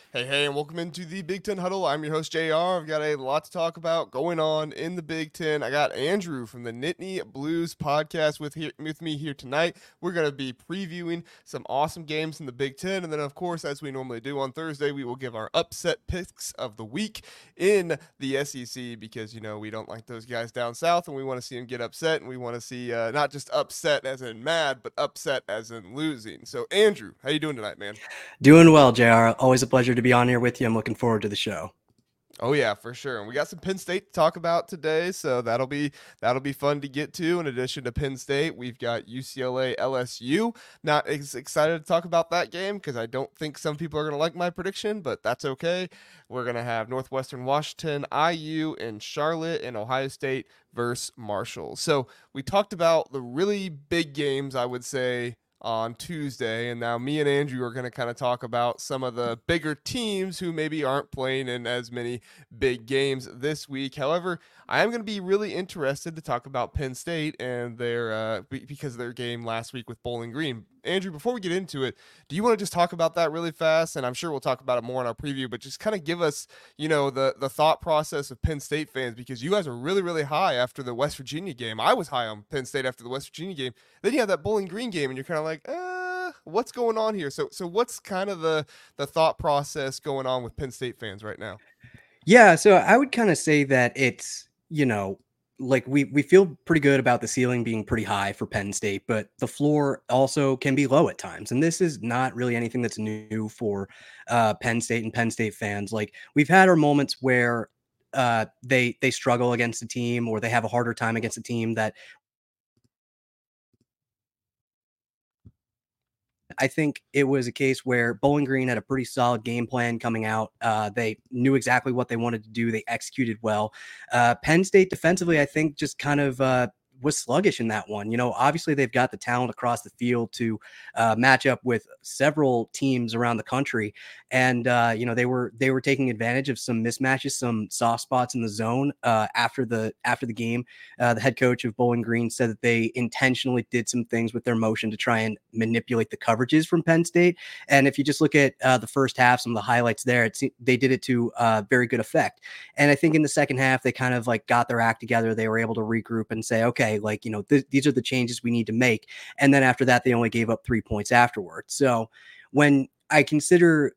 Hey, and welcome into the Big Ten Huddle. I'm your host, JR. I've got a lot to talk about going on in the Big Ten. I got Andrew from the Nittany Blues podcast with me here tonight. We're going to be previewing some awesome games in the Big Ten. And then, of course, as we normally do on Thursday, we will give our upset picks of the week in the SEC because, we don't like those guys down south and we want to see them get upset. And we want to see not just upset as in mad, but upset as in losing. So, Andrew, how you doing tonight, man? Doing well, JR. Always a pleasure to be on here with you. I'm looking forward to the show. Oh yeah, for sure. And we got some Penn State to talk about today, so that'll be fun to get to. In addition to Penn State, we've got UCLA LSU. Not as excited to talk about that game because I don't think some people are going to like my prediction, but that's okay. We're going to have Northwestern Washington, IU, and Charlotte, and Ohio State versus Marshall. So we talked about the really big games, I would say, on Tuesday. And now me and Andrew are going to kind of talk about some of the bigger teams who maybe aren't playing in as many big games this week. However, I am going to be really interested to talk about Penn State and their because of their game last week with Bowling Green. Andrew, before we get into it, do you want to just talk about that really fast? And I'm sure we'll talk about it more in our preview, but just kind of give us, the thought process of Penn State fans because you guys are really, really high after the West Virginia game. I was high on Penn State after the West Virginia game. Then you have that Bowling Green game, and you're kind of like, what's going on here? So what's kind of the thought process going on with Penn State fans right now? Yeah, so I would kind of say that it's like we feel pretty good about the ceiling being pretty high for Penn State, but the floor also can be low at times. And this is not really anything that's new for Penn State and Penn State fans. Like we've had our moments where they struggle against a team or they have a harder time against a team that I think it was a case where Bowling Green had a pretty solid game plan coming out. They knew exactly what they wanted to do. They executed well. Penn State defensively, I think, just kind of was sluggish in that one. Obviously they've got the talent across the field to match up with several teams around the country, and they were taking advantage of some mismatches, some soft spots in the zone after the game. The head coach of Bowling Green said that they intentionally did some things with their motion to try and manipulate the coverages from Penn State. And if you just look at the first half, some of the highlights there, they did it to very good effect. And I think in the second half, they kind of like got their act together. They were able to regroup and say, okay, like, these are the changes we need to make. And then after that, they only gave up 3 points afterwards. So when I consider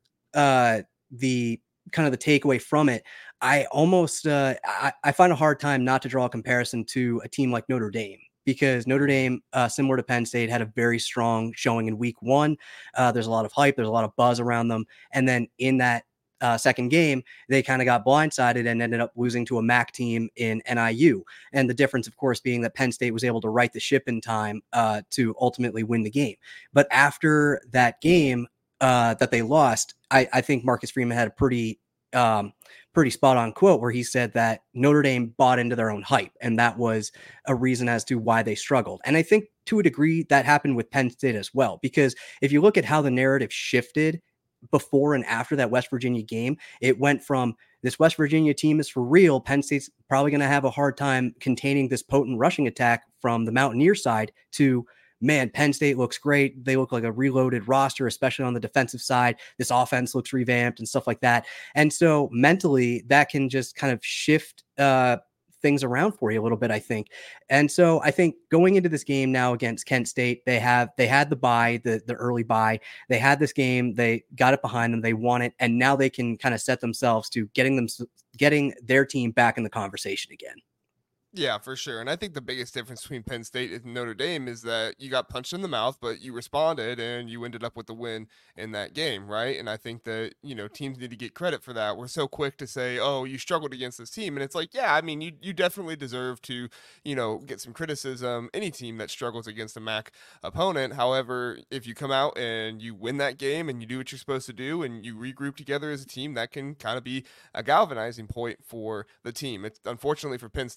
the kind of the takeaway from it, I almost I find a hard time not to draw a comparison to a team like Notre Dame because Notre Dame, similar to Penn State, had a very strong showing in week one. There's a lot of hype, there's a lot of buzz around them, and then in that second game, they kind of got blindsided and ended up losing to a MAC team in NIU. And the difference, of course, being that Penn State was able to right the ship in time to ultimately win the game. But after that game that they lost, I think Marcus Freeman had a pretty spot on quote where he said that Notre Dame bought into their own hype. And that was a reason as to why they struggled. And I think to a degree that happened with Penn State as well, because if you look at how the narrative shifted before and after that West Virginia game, it went from this West Virginia team is for real. Penn State's probably going to have a hard time containing this potent rushing attack from the Mountaineer side to, man, Penn State looks great. They look like a reloaded roster, especially on the defensive side. This offense looks revamped and stuff like that. And so mentally, that can just kind of shift things around for you a little bit, I think. And so I think going into this game now against Kent State, they had the bye, the early bye. They had this game, they got it behind them, they won it, and now they can kind of set themselves to getting their team back in the conversation again. Yeah, for sure. And I think the biggest difference between Penn State and Notre Dame is that you got punched in the mouth, but you responded and you ended up with the win in that game, right? And I think that, teams need to get credit for that. We're so quick to say, oh, you struggled against this team. And it's like, yeah, I mean, you definitely deserve to, get some criticism. Any team that struggles against a MAC opponent. However, if you come out and you win that game and you do what you're supposed to do and you regroup together as a team, that can kind of be a galvanizing point for the team. It's unfortunately for Penn State fans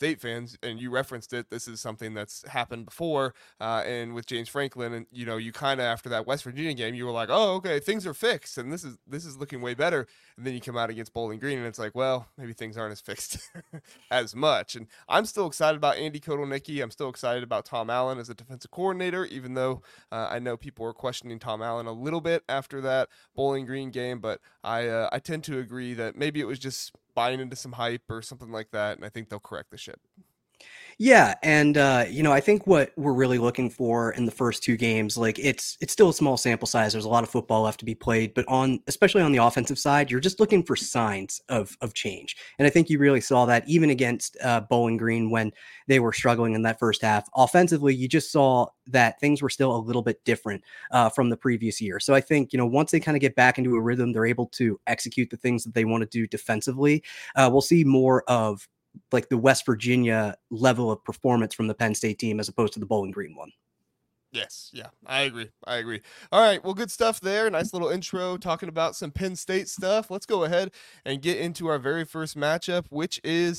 games, and you referenced it. This is something that's happened before, and with James Franklin, and you kind of after that West Virginia game, you were like, oh, okay, things are fixed, and this is looking way better. And then you come out against Bowling Green, and it's like, well, maybe things aren't as fixed as much. And I'm still excited about Andy Kotelnicki. I'm still excited about Tom Allen as a defensive coordinator, even though I know people were questioning Tom Allen a little bit after that Bowling Green game, but I tend to agree that maybe it was just buying into some hype or something like that, and I think they'll correct the ship. Yeah, and I think what we're really looking for in the first two games, like it's still a small sample size. There's a lot of football left to be played, but especially on the offensive side, you're just looking for signs of change. And I think you really saw that even against Bowling Green when they were struggling in that first half. Offensively, you just saw that things were still a little bit different from the previous year. So I think once they kind of get back into a rhythm, they're able to execute the things that they want to do defensively. We'll see more of like the West Virginia level of performance from the Penn State team as opposed to the Bowling Green one. Yes, yeah, I agree. All right, well, good stuff there. Nice little intro talking about some Penn State stuff. Let's go ahead and get into our very first matchup, which is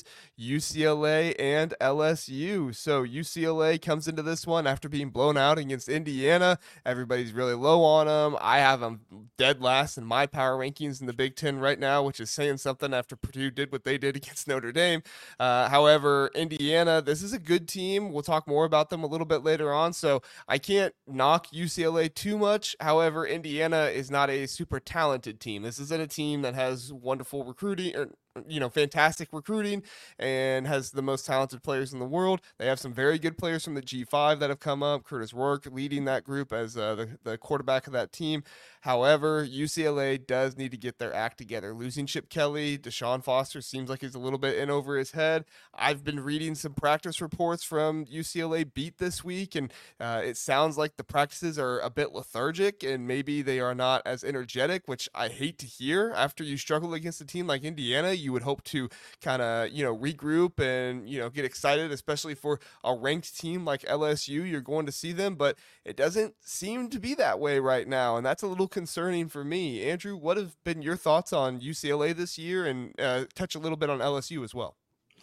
UCLA and LSU. So UCLA comes into this one after being blown out against Indiana. Everybody's really low on them. I have them dead last in my power rankings in the Big Ten right now, which is saying something after Purdue did what they did against Notre Dame. However, Indiana, this is a good team. We'll talk more about them a little bit later on. So I can't knock UCLA too much. However, Indiana is not a super talented team. This isn't a team that has wonderful recruiting or fantastic recruiting and has the most talented players in the world. They have some very good players from the G5 that have come up. Curtis Rourke leading that group as the quarterback of that team. However, UCLA does need to get their act together. Losing Chip Kelly, Deshaun Foster seems like he's a little bit in over his head. I've been reading some practice reports from UCLA beat this week, and it sounds like the practices are a bit lethargic and maybe they are not as energetic, which I hate to hear. After you struggle against a team like Indiana, you would hope to kind of regroup and get excited, especially for a ranked team like LSU. You're going to see them, but it doesn't seem to be that way right now, and that's a little concerning for me. Andrew, what have been your thoughts on UCLA this year, and touch a little bit on LSU as well?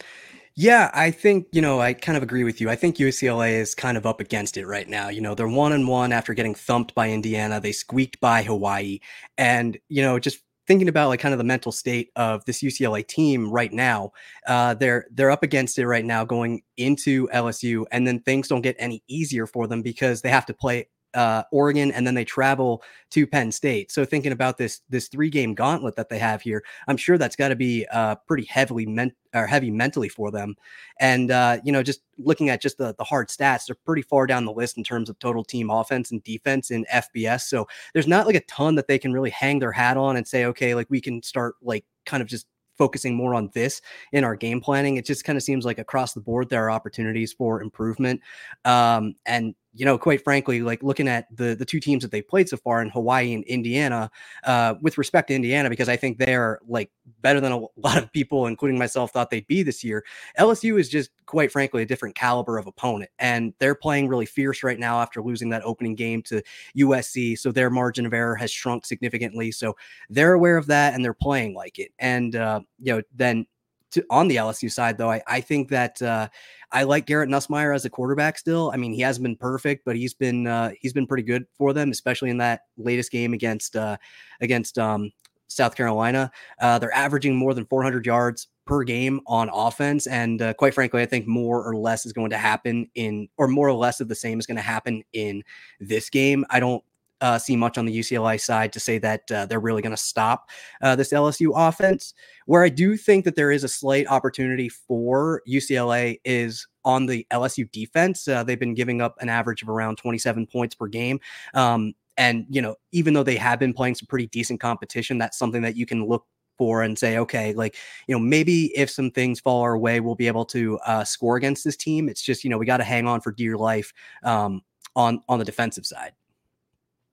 Yeah, I think, I kind of agree with you. I think UCLA is kind of up against it right now. They're 1-1 after getting thumped by Indiana. They squeaked by Hawaii. And, just thinking about like kind of the mental state of this UCLA team right now, they're up against it right now going into LSU, and then things don't get any easier for them because they have to play Oregon, and then they travel to Penn State. So thinking about this 3-game gauntlet that they have here, I'm sure that's got to be pretty heavy mentally for them. And just looking at just the hard stats, they're pretty far down the list in terms of total team offense and defense in FBS. So there's not like a ton that they can really hang their hat on and say, okay, like we can start like kind of just focusing more on this in our game planning. It just kind of seems like across the board there are opportunities for improvement. And quite frankly, like looking at the two teams that they played so far in Hawaii and Indiana, with respect to Indiana, because I think they're like better than a lot of people, including myself, thought they'd be this year. LSU is just quite frankly a different caliber of opponent, and they're playing really fierce right now after losing that opening game to USC. So their margin of error has shrunk significantly. So they're aware of that and they're playing like it. And then on the LSU side, though, I think that I like Garrett Nussmeier as a quarterback still. I mean, he hasn't been perfect, but he's been pretty good for them, especially in that latest game against South Carolina. They're averaging more than 400 yards per game on offense. And quite frankly, I think more or less is going to happen more or less of the same is going to happen in this game. I don't see much on the UCLA side to say that they're really going to stop this LSU offense. Where I do think that there is a slight opportunity for UCLA is on the LSU defense. They've been giving up an average of around 27 points per game. And, even though they have been playing some pretty decent competition, that's something that you can look for and say, okay, like, maybe if some things fall our way, we'll be able to score against this team. It's just, we got to hang on for dear life on the defensive side.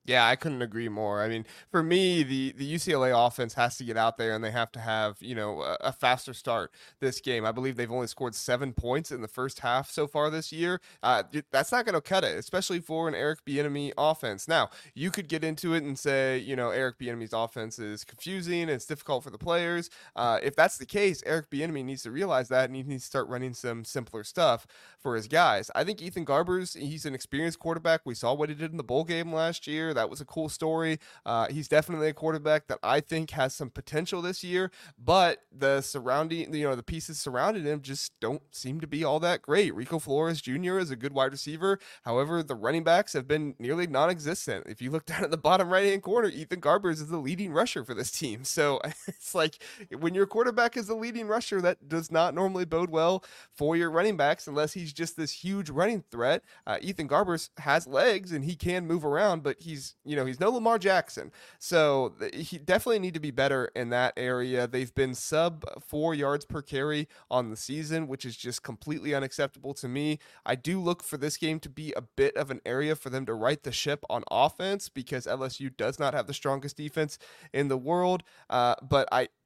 Yeah, I couldn't agree more. I mean, for me, the UCLA offense has to get out there and they have to have, a faster start this game. I believe they've only scored 7 points in the first half so far this year. That's not going to cut it, especially for an Eric Bieniemy offense. Now, you could get into it and say, Eric Bieniemy's offense is confusing and it's difficult for the players. If that's the case, Eric Bieniemy needs to realize that and he needs to start running some simpler stuff for his guys. I think Ethan Garbers, he's an experienced quarterback. We saw what he did in the bowl game last year. That was a cool story. He's definitely a quarterback that I think has some potential this year, but the surrounding, the pieces surrounding him just don't seem to be all that great. Rico Flores Jr. is a good wide receiver. However, the running backs have been nearly non-existent. If you look down at the bottom right-hand corner, Ethan Garbers is the leading rusher for this team. So it's like when your quarterback is the leading rusher, that does not normally bode well for your running backs unless he's just this huge running threat. Ethan Garbers has legs and he can move around, but he's no Lamar Jackson. So he definitely need to be better in that area. They've been sub 4 yards per carry on the season, which is just completely unacceptable to me. I do look for this game to be a bit of an area for them to right the ship on offense because LSU does not have the strongest defense in the world. But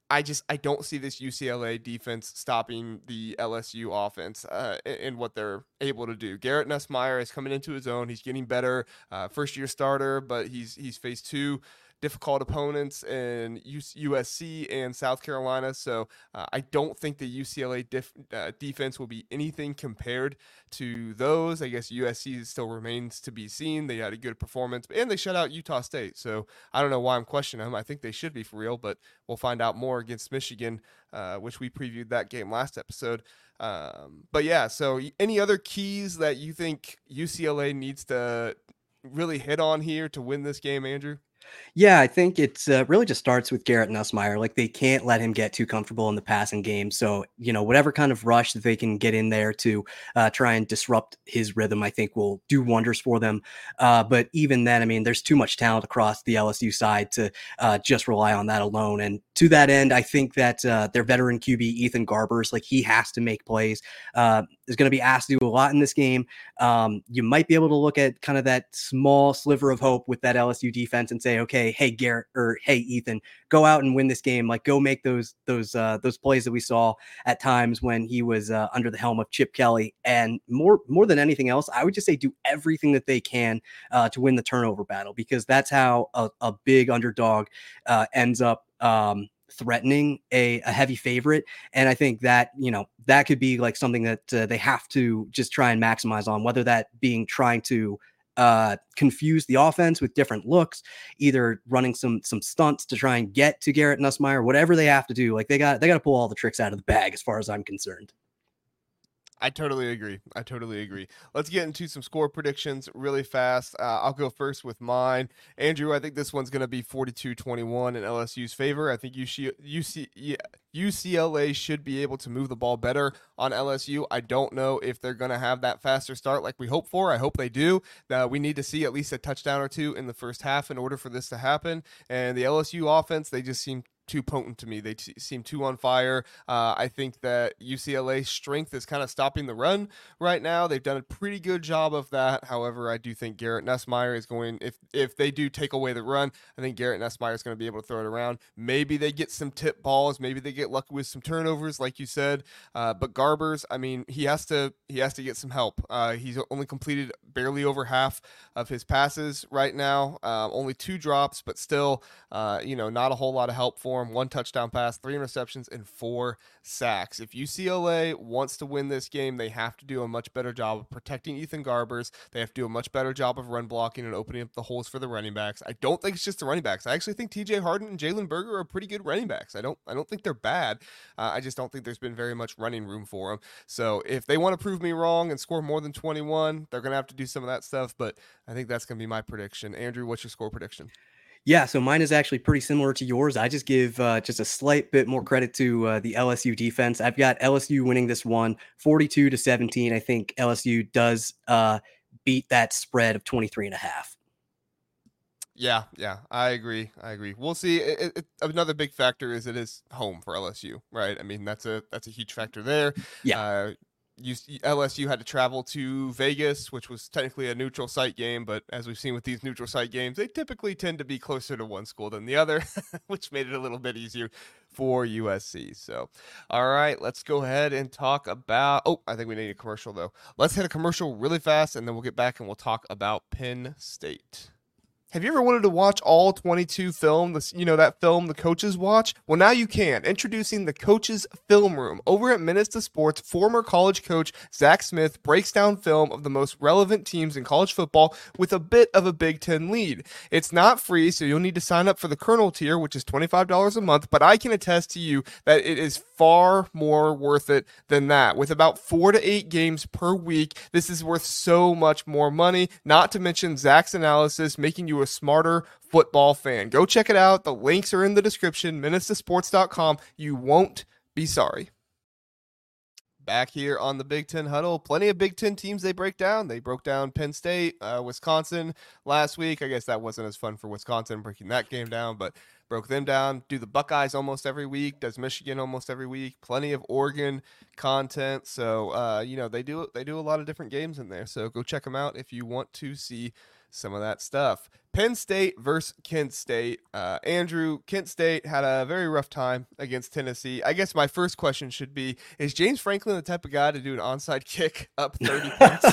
I don't see this UCLA defense stopping the LSU offense in what they're able to do. Garrett Nussmeier is coming into his own. He's getting better. First year starter, but he's faced two difficult opponents in USC and South Carolina. So I don't think the UCLA defense will be anything compared to those. I guess USC still remains to be seen. They had a good performance and they shut out Utah State. So I don't know why I'm questioning them. I think they should be for real, but we'll find out more against Michigan, which we previewed that game last episode. But yeah, so any other keys that you think UCLA needs to really hit on here to win this game, Andrew? Yeah, I think it's really just starts with Garrett Nussmeier. Like they can't let him get too comfortable in the passing game. So, whatever kind of rush that they can get in there to try and disrupt his rhythm, I think will do wonders for them. But even then, I mean, there's too much talent across the LSU side to just rely on that alone. And to that end, I think that their veteran QB, Ethan Garbers, like he has to make plays. Is going to be asked to do a lot in this game. You might be able to look at kind of that small sliver of hope with that LSU defense and say, okay, hey Garrett or hey Ethan, go out and win this game. Like go make those plays that we saw at times when he was under the helm of Chip Kelly. And more than anything else, I would just say do everything that they can to win the turnover battle, because that's how a big underdog ends up threatening a heavy favorite. And I think that, that could be like something that they have to just try and maximize on, whether that being trying to confuse the offense with different looks, either running some stunts to try and get to Garrett Nussmeier, whatever they have to do. Like they got to pull all the tricks out of the bag as far as I'm concerned. I totally agree. Let's get into some score predictions really fast. I'll go first with mine. Andrew, I think this one's going to be 42-21 in LSU's favor. I think UCLA should be able to move the ball better on LSU. I don't know if they're going to have that faster start like we hope for. I hope they do. We need to see at least a touchdown or two in the first half in order for this to happen. And the LSU offense, they just seem too potent to me. They seem too on fire. I think that UCLA's strength is kind of stopping the run right now. They've done a pretty good job of that. However, I do think Garrett Nussmeier is going, if they do take away the run, I think Garrett Nussmeier is going to be able to throw it around. Maybe they get some tip balls. Maybe they get lucky with some turnovers, like you said. But Garbers, I mean, he has to get some help. He's only completed barely over half of his passes right now. Only 2 drops, but still, not a whole lot of help for him. 1 touchdown pass, 3 interceptions, and 4 sacks. If UCLA wants to win this game, they have to do a much better job of protecting Ethan Garbers. They have to do a much better job of run blocking and opening up the holes for the running backs. I don't think it's just the running backs. I actually think TJ Harden and Jalen Berger are pretty good running backs. I don't think they're bad. I just don't think there's been very much running room for them. So if they want to prove me wrong and score more than 21, they're going to have to do some of that stuff. But I think that's going to be my prediction. Andrew, what's your score prediction? Yeah, so mine is actually pretty similar to yours. I just give just a slight bit more credit to the LSU defense. I've got LSU winning this one 42-17. I think LSU does beat that spread of 23.5. Yeah, I agree. We'll see. Another big factor is it is home for LSU, right? I mean, that's a huge factor there. Yeah. LSU had to travel to Vegas, which was technically a neutral site game, but as we've seen with these neutral site games, they typically tend to be closer to one school than the other, which made it a little bit easier for USC. So, all right, let's go ahead and talk about. Oh, I think we need a commercial though. Let's hit a commercial really fast, and then we'll get back and we'll talk about Penn State. Have you ever wanted to watch all 22 film, that film the coaches watch? Well, now you can. Introducing the Coaches Film Room. Over at Minutes to Sports, former college coach Zach Smith breaks down film of the most relevant teams in college football with a bit of a Big Ten lead. It's not free, so you'll need to sign up for the Colonel tier, which is $25 a month, but I can attest to you that it is far more worth it than that. With about 4 to 8 games per week, this is worth so much more money, not to mention Zach's analysis, making you a smarter football fan. Go check it out. The links are in the description, minutestosports.com. You won't be sorry. Back here on the Big Ten Huddle, plenty of Big Ten teams they break down. They broke down Penn State, Wisconsin last week. I guess that wasn't as fun for Wisconsin breaking that game down, but broke them down. Do the Buckeyes almost every week. Does Michigan almost every week. Plenty of Oregon content. So, they do a lot of different games in there. So go check them out if you want to see some of that stuff. Penn State versus Kent State. Andrew, Kent State had a very rough time against Tennessee. I guess my first question should be, is James Franklin the type of guy to do an onside kick up 30 points?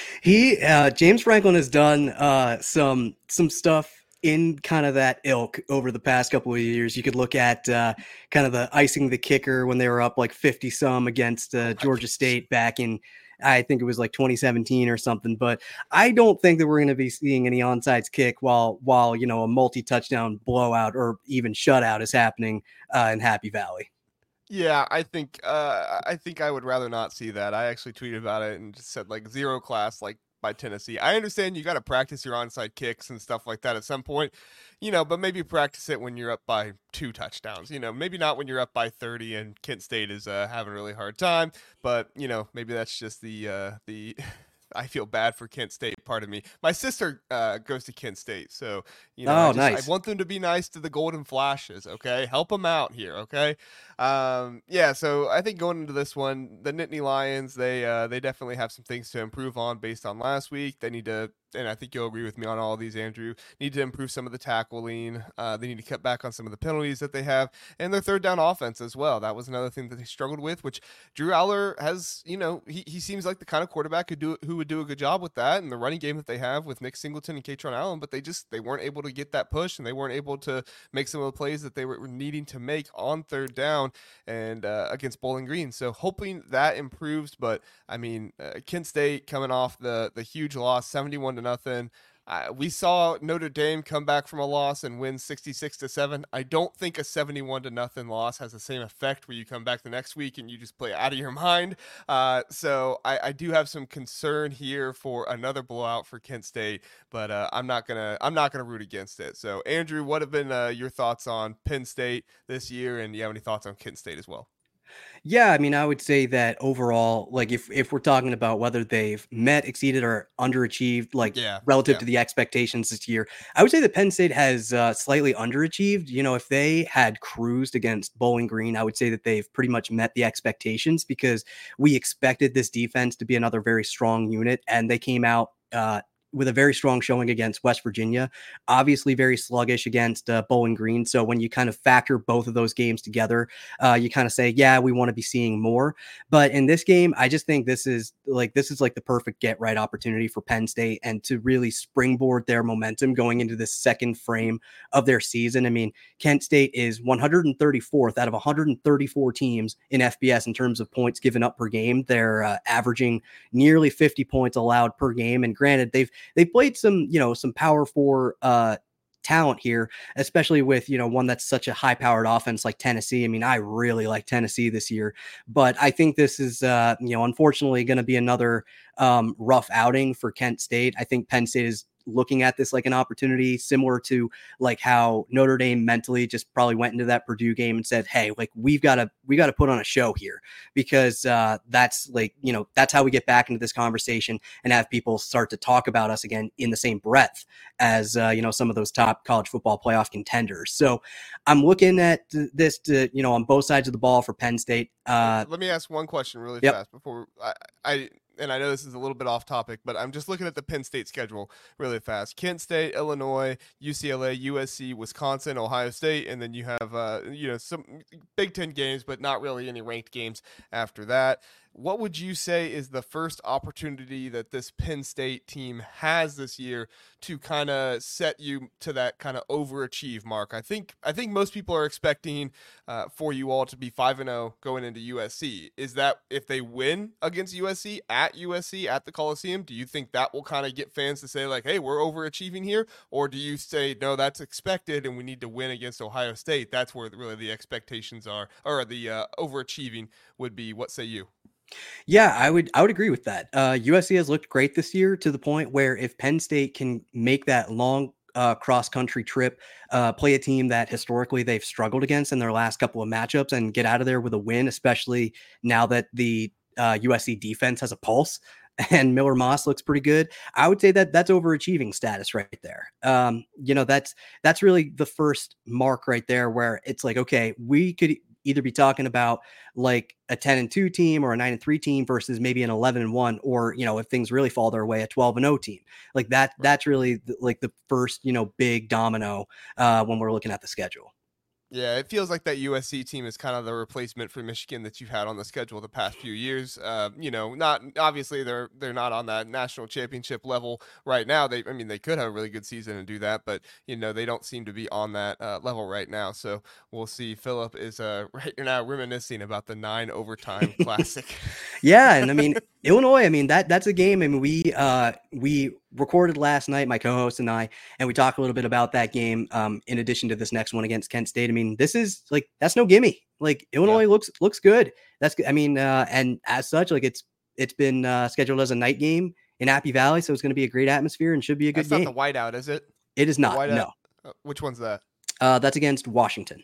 James Franklin has done some stuff in kind of that ilk over the past couple of years. You could look at kind of the icing the kicker when they were up like 50 some against Georgia State back in, I think it was like 2017 or something, but I don't think that we're going to be seeing any onside kick while a multi-touchdown blowout or even shutout is happening in Happy Valley. Yeah, I think I would rather not see that. I actually tweeted about it and just said like zero class, like by Tennessee. I understand you got to practice your onside kicks and stuff like that at some point, but maybe practice it when you're up by 2 touchdowns, maybe not when you're up by 30 and Kent State is having a really hard time, but maybe that's just the I feel bad for Kent State part of me. My sister goes to Kent State, so nice. I want them to be nice to the Golden Flashes. Okay, help them out here. Okay, so I think going into this one, the Nittany Lions they definitely have some things to improve on based on last week. They need to. And I think you'll agree with me on all of these, Andrew, need to improve some of the tackling. They need to cut back on some of the penalties that they have, and their third down offense as well. That was another thing that they struggled with, which Drew Aller has, he seems like the kind of quarterback who would do a good job with that, and the running game that they have with Nick Singleton and Katron Allen, but they weren't able to get that push, and they weren't able to make some of the plays that they were needing to make on third down and against Bowling Green. So hoping that improves, but I mean, Kent State coming off the huge loss, 71-0. We saw Notre Dame come back from a loss and win 66-7. I don't think a 71-0 loss has the same effect where you come back the next week and you just play out of your mind. So I do have some concern here for another blowout for Kent State, but I'm not gonna root against it. So Andrew, what have been your thoughts on Penn State this year, and do you have any thoughts on Kent State as well? Yeah, I mean, I would say that overall, like if we're talking about whether they've met, exceeded, or underachieved, relative to the expectations this year, I would say that Penn State has slightly underachieved. If they had cruised against Bowling Green, I would say that they've pretty much met the expectations because we expected this defense to be another very strong unit, and they came out with a very strong showing against West Virginia, obviously very sluggish against Bowling Green. So when you kind of factor both of those games together, you kind of say, yeah, we want to be seeing more. But in this game, I just think this is like the perfect get right opportunity for Penn State and to really springboard their momentum going into this second frame of their season. I mean, Kent State is 134th out of 134 teams in FBS in terms of points given up per game. They're averaging nearly 50 points allowed per game. And granted, they've played some Power 4 talent here, especially with, one that's such a high powered offense like Tennessee. I mean, I really like Tennessee this year, but I think this is, unfortunately going to be another rough outing for Kent State. I think Penn State is looking at this like an opportunity, similar to like how Notre Dame mentally just probably went into that Purdue game and said, hey, like we got to put on a show here, because that's like, that's how we get back into this conversation and have people start to talk about us again in the same breath as, some of those top college football playoff contenders. So I'm looking at this on both sides of the ball for Penn State. Let me ask one question really fast before and I know this is a little bit off topic, but I'm just looking at the Penn State schedule really fast. Kent State, Illinois, UCLA, USC, Wisconsin, Ohio State, and then you have some Big Ten games, but not really any ranked games after that. What would you say is the first opportunity that this Penn State team has this year to kind of set you to that kind of overachieve mark? I think most people are expecting for you all to be 5-0 going into USC. Is that if they win against USC at the Coliseum? Do you think that will kind of get fans to say like, hey, we're overachieving here? Or do you say, no, that's expected and we need to win against Ohio State? That's where really the expectations are, or the overachieving would be. What say you? Yeah, I would agree with that. USC has looked great this year, to the point where if Penn State can make that long cross-country trip, play a team that historically they've struggled against in their last couple of matchups, and get out of there with a win, especially now that the USC defense has a pulse and Miller Moss looks pretty good, I would say that that's overachieving status right there. That's really the first mark right there, where it's like, okay, we could either be talking about like a 10-2 team or a 9-3 team versus maybe an 11-1, or, if things really fall their way, a 12-0 team. Like that's really the first, big domino when we're looking at the schedule. Yeah, it feels like that USC team is kind of the replacement for Michigan that you've had on the schedule the past few years. Not obviously they're not on that national championship level right now. They could have a really good season and do that, but they don't seem to be on that level right now. So we'll see. Philip is right now reminiscing about the 9 overtime classic. Yeah, and Illinois. That's a game. We recorded last night, my co-host and I, and we talked a little bit about that game. In addition to this next one against Kent State, this is like, that's no gimme. Like, Illinois looks good. That's good. And as such, like it's been scheduled as a night game in Happy Valley, so it's going to be a great atmosphere and should be a good game. That's not the whiteout, is it? It is not. No. Which one's that? That's against Washington.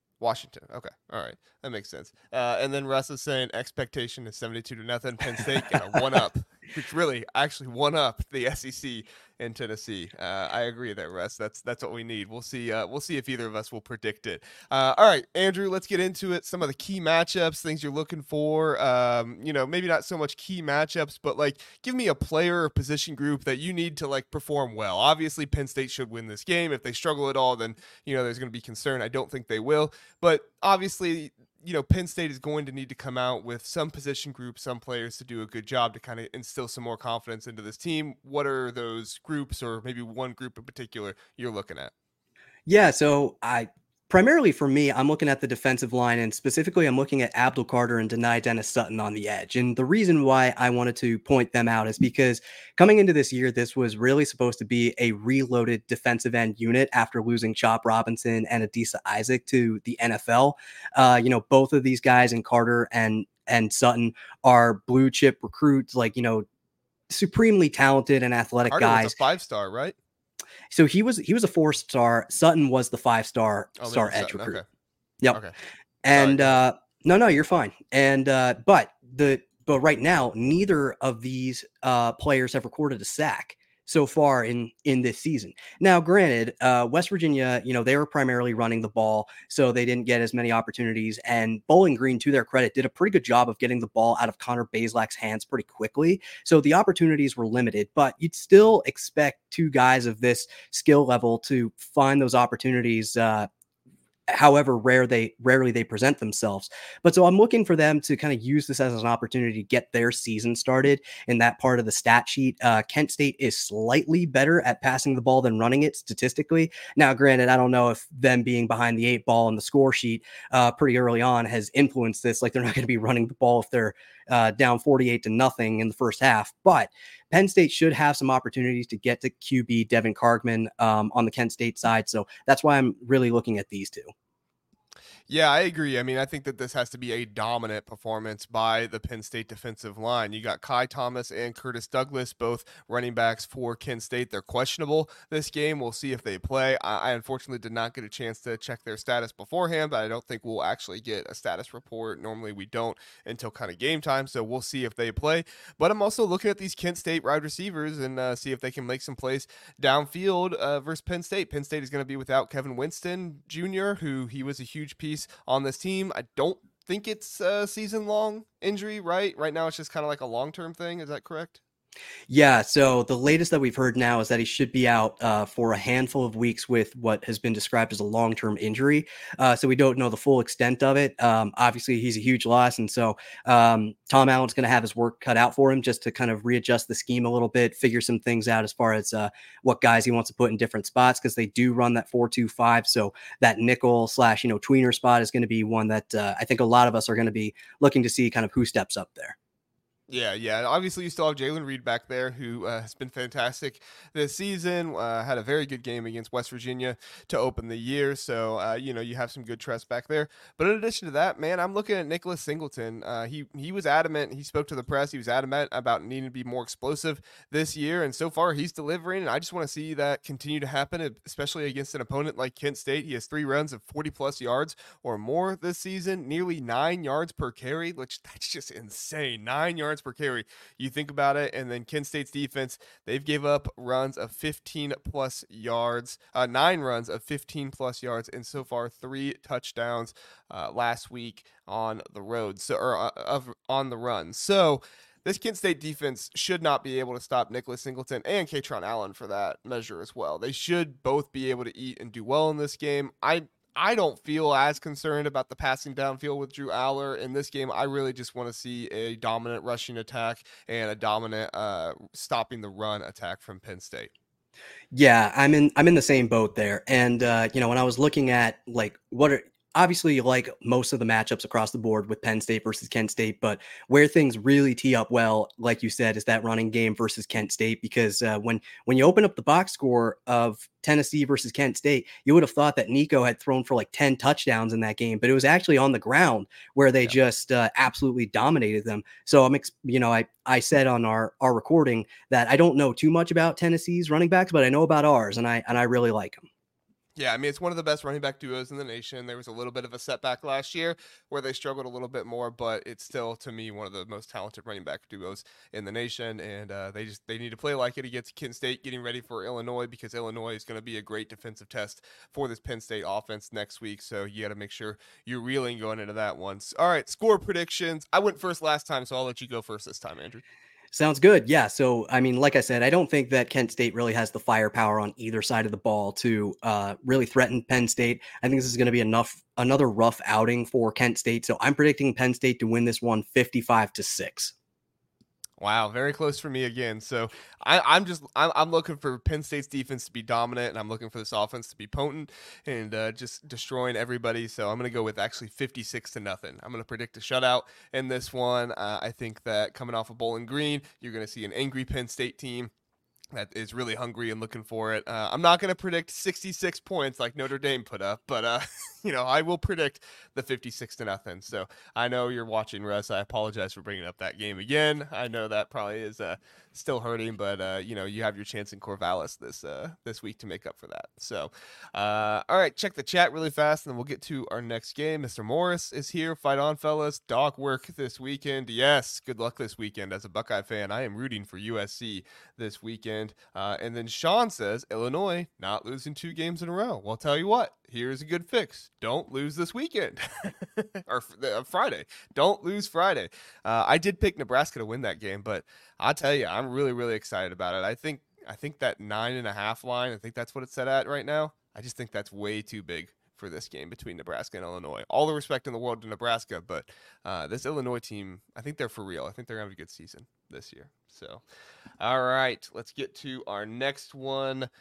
Okay. All right. That makes sense. And then Russ is saying expectation is 72-0. Penn State got a 1-up, which really actually 1-up the SEC in Tennessee. I agree there, Russ. That's what we need. We'll see if either of us will predict it. All right, Andrew, let's get into it. Some of the key matchups, things you're looking for. Maybe not so much key matchups, but like give me a player or position group that you need to like perform well. Obviously, Penn State should win this game. If they struggle at all, then there's going to be concern. I don't think they will, but obviously, Penn State is going to need to come out with some position group, some players to do a good job to kind of instill some more confidence into this team. What are those groups, or maybe one group in particular you're looking at? Yeah, so primarily for me, I'm looking at the defensive line, and specifically I'm looking at Abdul Carter and Dani Dennis Sutton on the edge. And the reason why I wanted to point them out is because coming into this year, this was really supposed to be a reloaded defensive end unit after losing Chop Robinson and Adisa Isaac to the NFL. Both of these guys, and Carter and Sutton, are blue chip recruits, supremely talented and athletic Carter guys. Was a 5-star, right? So he was a 4-star. Sutton was the 5-star edge recruit. Okay. Yep. Okay. And no, you're fine. And but right now, neither of these players have recorded a sack so far in this season. Now, granted, West Virginia, they were primarily running the ball, so they didn't get as many opportunities. And Bowling Green, to their credit, did a pretty good job of getting the ball out of Connor Bazelak's hands pretty quickly. So the opportunities were limited, but you'd still expect two guys of this skill level to find those opportunities, however rarely they present themselves. But so I'm looking for them to kind of use this as an opportunity to get their season started in that part of the stat sheet. Kent State is slightly better at passing the ball than running it statistically. Now, granted, I don't know if them being behind the 8 ball on the score sheet pretty early on has influenced this. Like, they're not going to be running the ball if they're down 48-0 in the first half, but Penn State should have some opportunities to get to QB Devin Cargman on the Kent State side. So that's why I'm really looking at these two. Yeah, I agree. I mean, I think that this has to be a dominant performance by the Penn State defensive line. You got Kai Thomas and Curtis Douglas, both running backs for Kent State. They're questionable this game. We'll see if they play. I unfortunately did not get a chance to check their status beforehand, but I don't think we'll actually get a status report. Normally we don't until kind of game time, so we'll see if they play. But I'm also looking at these Kent State wide receivers and see if they can make some plays downfield versus Penn State. Penn State is going to be without Kevin Winston Jr., who he was a huge piece on this team. I don't think it's a season long injury, right? Right now, it's just kind of like a long term thing. Is that correct? Yeah, so the latest that we've heard now is that he should be out for a handful of weeks with what has been described as a long-term injury. So we don't know the full extent of it. Obviously, he's a huge loss, and so Tom Allen's going to have his work cut out for him just to kind of readjust the scheme a little bit, figure some things out as far as what guys he wants to put in different spots, because they do run that 4-2-5. So that nickel / tweener spot is going to be one that I think a lot of us are going to be looking to see kind of who steps up there. Yeah. Obviously, you still have Jalen Reed back there, who has been fantastic this season. Had a very good game against West Virginia to open the year, so you have some good trust back there. But in addition to that, man, I'm looking at Nicholas Singleton. He was adamant. He spoke to the press. He was adamant about needing to be more explosive this year, and so far he's delivering. And I just want to see that continue to happen, especially against an opponent like Kent State. He has 3 runs of 40+ yards or more this season, nearly 9 yards per carry, which that's just insane. 9 yards per carry. You think about it, and then Kent State's defense, they've gave up runs of 15+ yards, 9 runs of 15+ yards, and so far 3 touchdowns last week on the road. On the run. So this Kent State defense should not be able to stop Nicholas Singleton and Katron Allen for that measure as well. They should both be able to eat and do well in this game. I don't feel as concerned about the passing downfield with Drew Aller in this game. I really just want to see a dominant rushing attack and a dominant stopping the run attack from Penn State. Yeah, I'm in the same boat there. And when I was looking at obviously you like most of the matchups across the board with Penn State versus Kent State, but where things really tee up well, like you said, is that running game versus Kent State, because when you open up the box score of Tennessee versus Kent State, you would have thought that Nico had thrown for like 10 touchdowns in that game, but it was actually on the ground where they just absolutely dominated them. So I said on our recording that I don't know too much about Tennessee's running backs, but I know about ours, and I really like them. Yeah, I mean, it's one of the best running back duos in the nation. There was a little bit of a setback last year where they struggled a little bit more, but it's still, to me, one of the most talented running back duos in the nation. And they need to play like it against Kent State, getting ready for Illinois, because Illinois is going to be a great defensive test for this Penn State offense next week. So you got to make sure you're reeling going into that one. All right, score predictions. I went first last time, so I'll let you go first this time, Andrew. Sounds good. Yeah. So, I mean, like I said, I don't think that Kent State really has the firepower on either side of the ball to really threaten Penn State. I think this is going to be another rough outing for Kent State. So I'm predicting Penn State to win this one 55-6. Wow, very close for me again. So I'm looking for Penn State's defense to be dominant, and I'm looking for this offense to be potent and just destroying everybody. So I'm going to go with actually 56-0. I'm going to predict a shutout in this one. I think that coming off of Bowling Green, you're going to see an angry Penn State team that is really hungry and looking for it. I'm not going to predict 66 points like Notre Dame put up, but I will predict the 56-0. So I know you're watching, Russ. I apologize for bringing up that game again. I know that probably is still hurting, but you have your chance in Corvallis this week to make up for that. So, all right, check the chat really fast, and then we'll get to our next game. Mr. Morris is here. Fight on, fellas. Dog work this weekend. Yes, good luck this weekend. As a Buckeye fan, I am rooting for USC this weekend. And then Sean says, Illinois not losing 2 games in a row. Well, I'll tell you what, here's a good fix. Don't lose this weekend or Friday. Don't lose Friday. I did pick Nebraska to win that game, but I'll tell you, I'm really, really excited about it. I think that 9.5 line, I think that's what it's set at right now. I just think that's way too big for this game between Nebraska and Illinois. All the respect in the world to Nebraska, but this Illinois team, I think they're for real. I think they're going to have a good season this year. So, all right, let's get to our next one.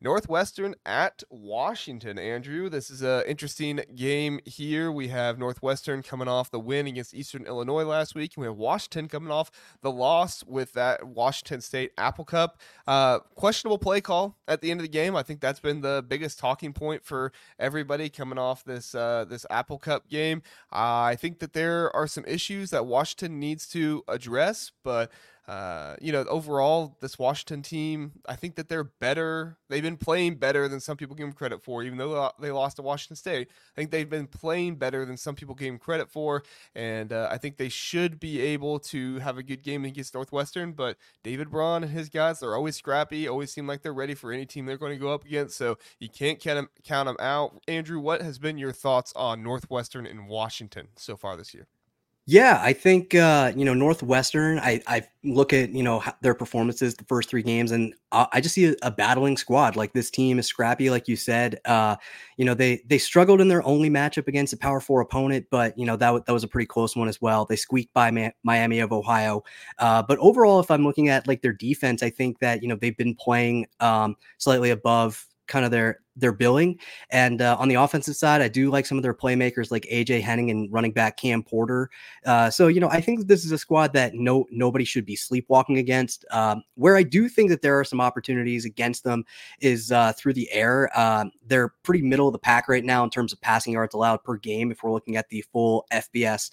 Northwestern at Washington. Andrew, this is an interesting game here. We have Northwestern coming off the win against Eastern Illinois last week, and we have Washington coming off the loss with that Washington State Apple Cup. Questionable play call at the end of the game. I think that's been the biggest talking point for everybody coming off this Apple Cup game. I think that there are some issues that Washington needs to address, but overall, this Washington team, I think that they're better. They've been playing better than some people give them credit for, even though they lost to Washington State. I think they've been playing better than some people gave them credit for, and I think they should be able to have a good game against Northwestern. But David Braun and his guys, they're always scrappy, always seem like they're ready for any team they're going to go up against, so you can't count them out. Andrew, what has been your thoughts on Northwestern and Washington so far this year? Yeah, I think Northwestern. I look at their performances the first 3 games, and I just see a battling squad. Like, this team is scrappy, like you said. They struggled in their only matchup against a Power 4 opponent, but that was a pretty close one as well. They squeaked by Miami of Ohio, but overall, if I'm looking at like their defense, I think that they've been playing slightly above kind of their billing. And on the offensive side, I do like some of their playmakers like AJ Henning and running back Cam Porter. So I think this is a squad that nobody should be sleepwalking against. Where I do think that there are some opportunities against them is through the air. They're pretty middle of the pack right now in terms of passing yards allowed per game, if we're looking at the full FBS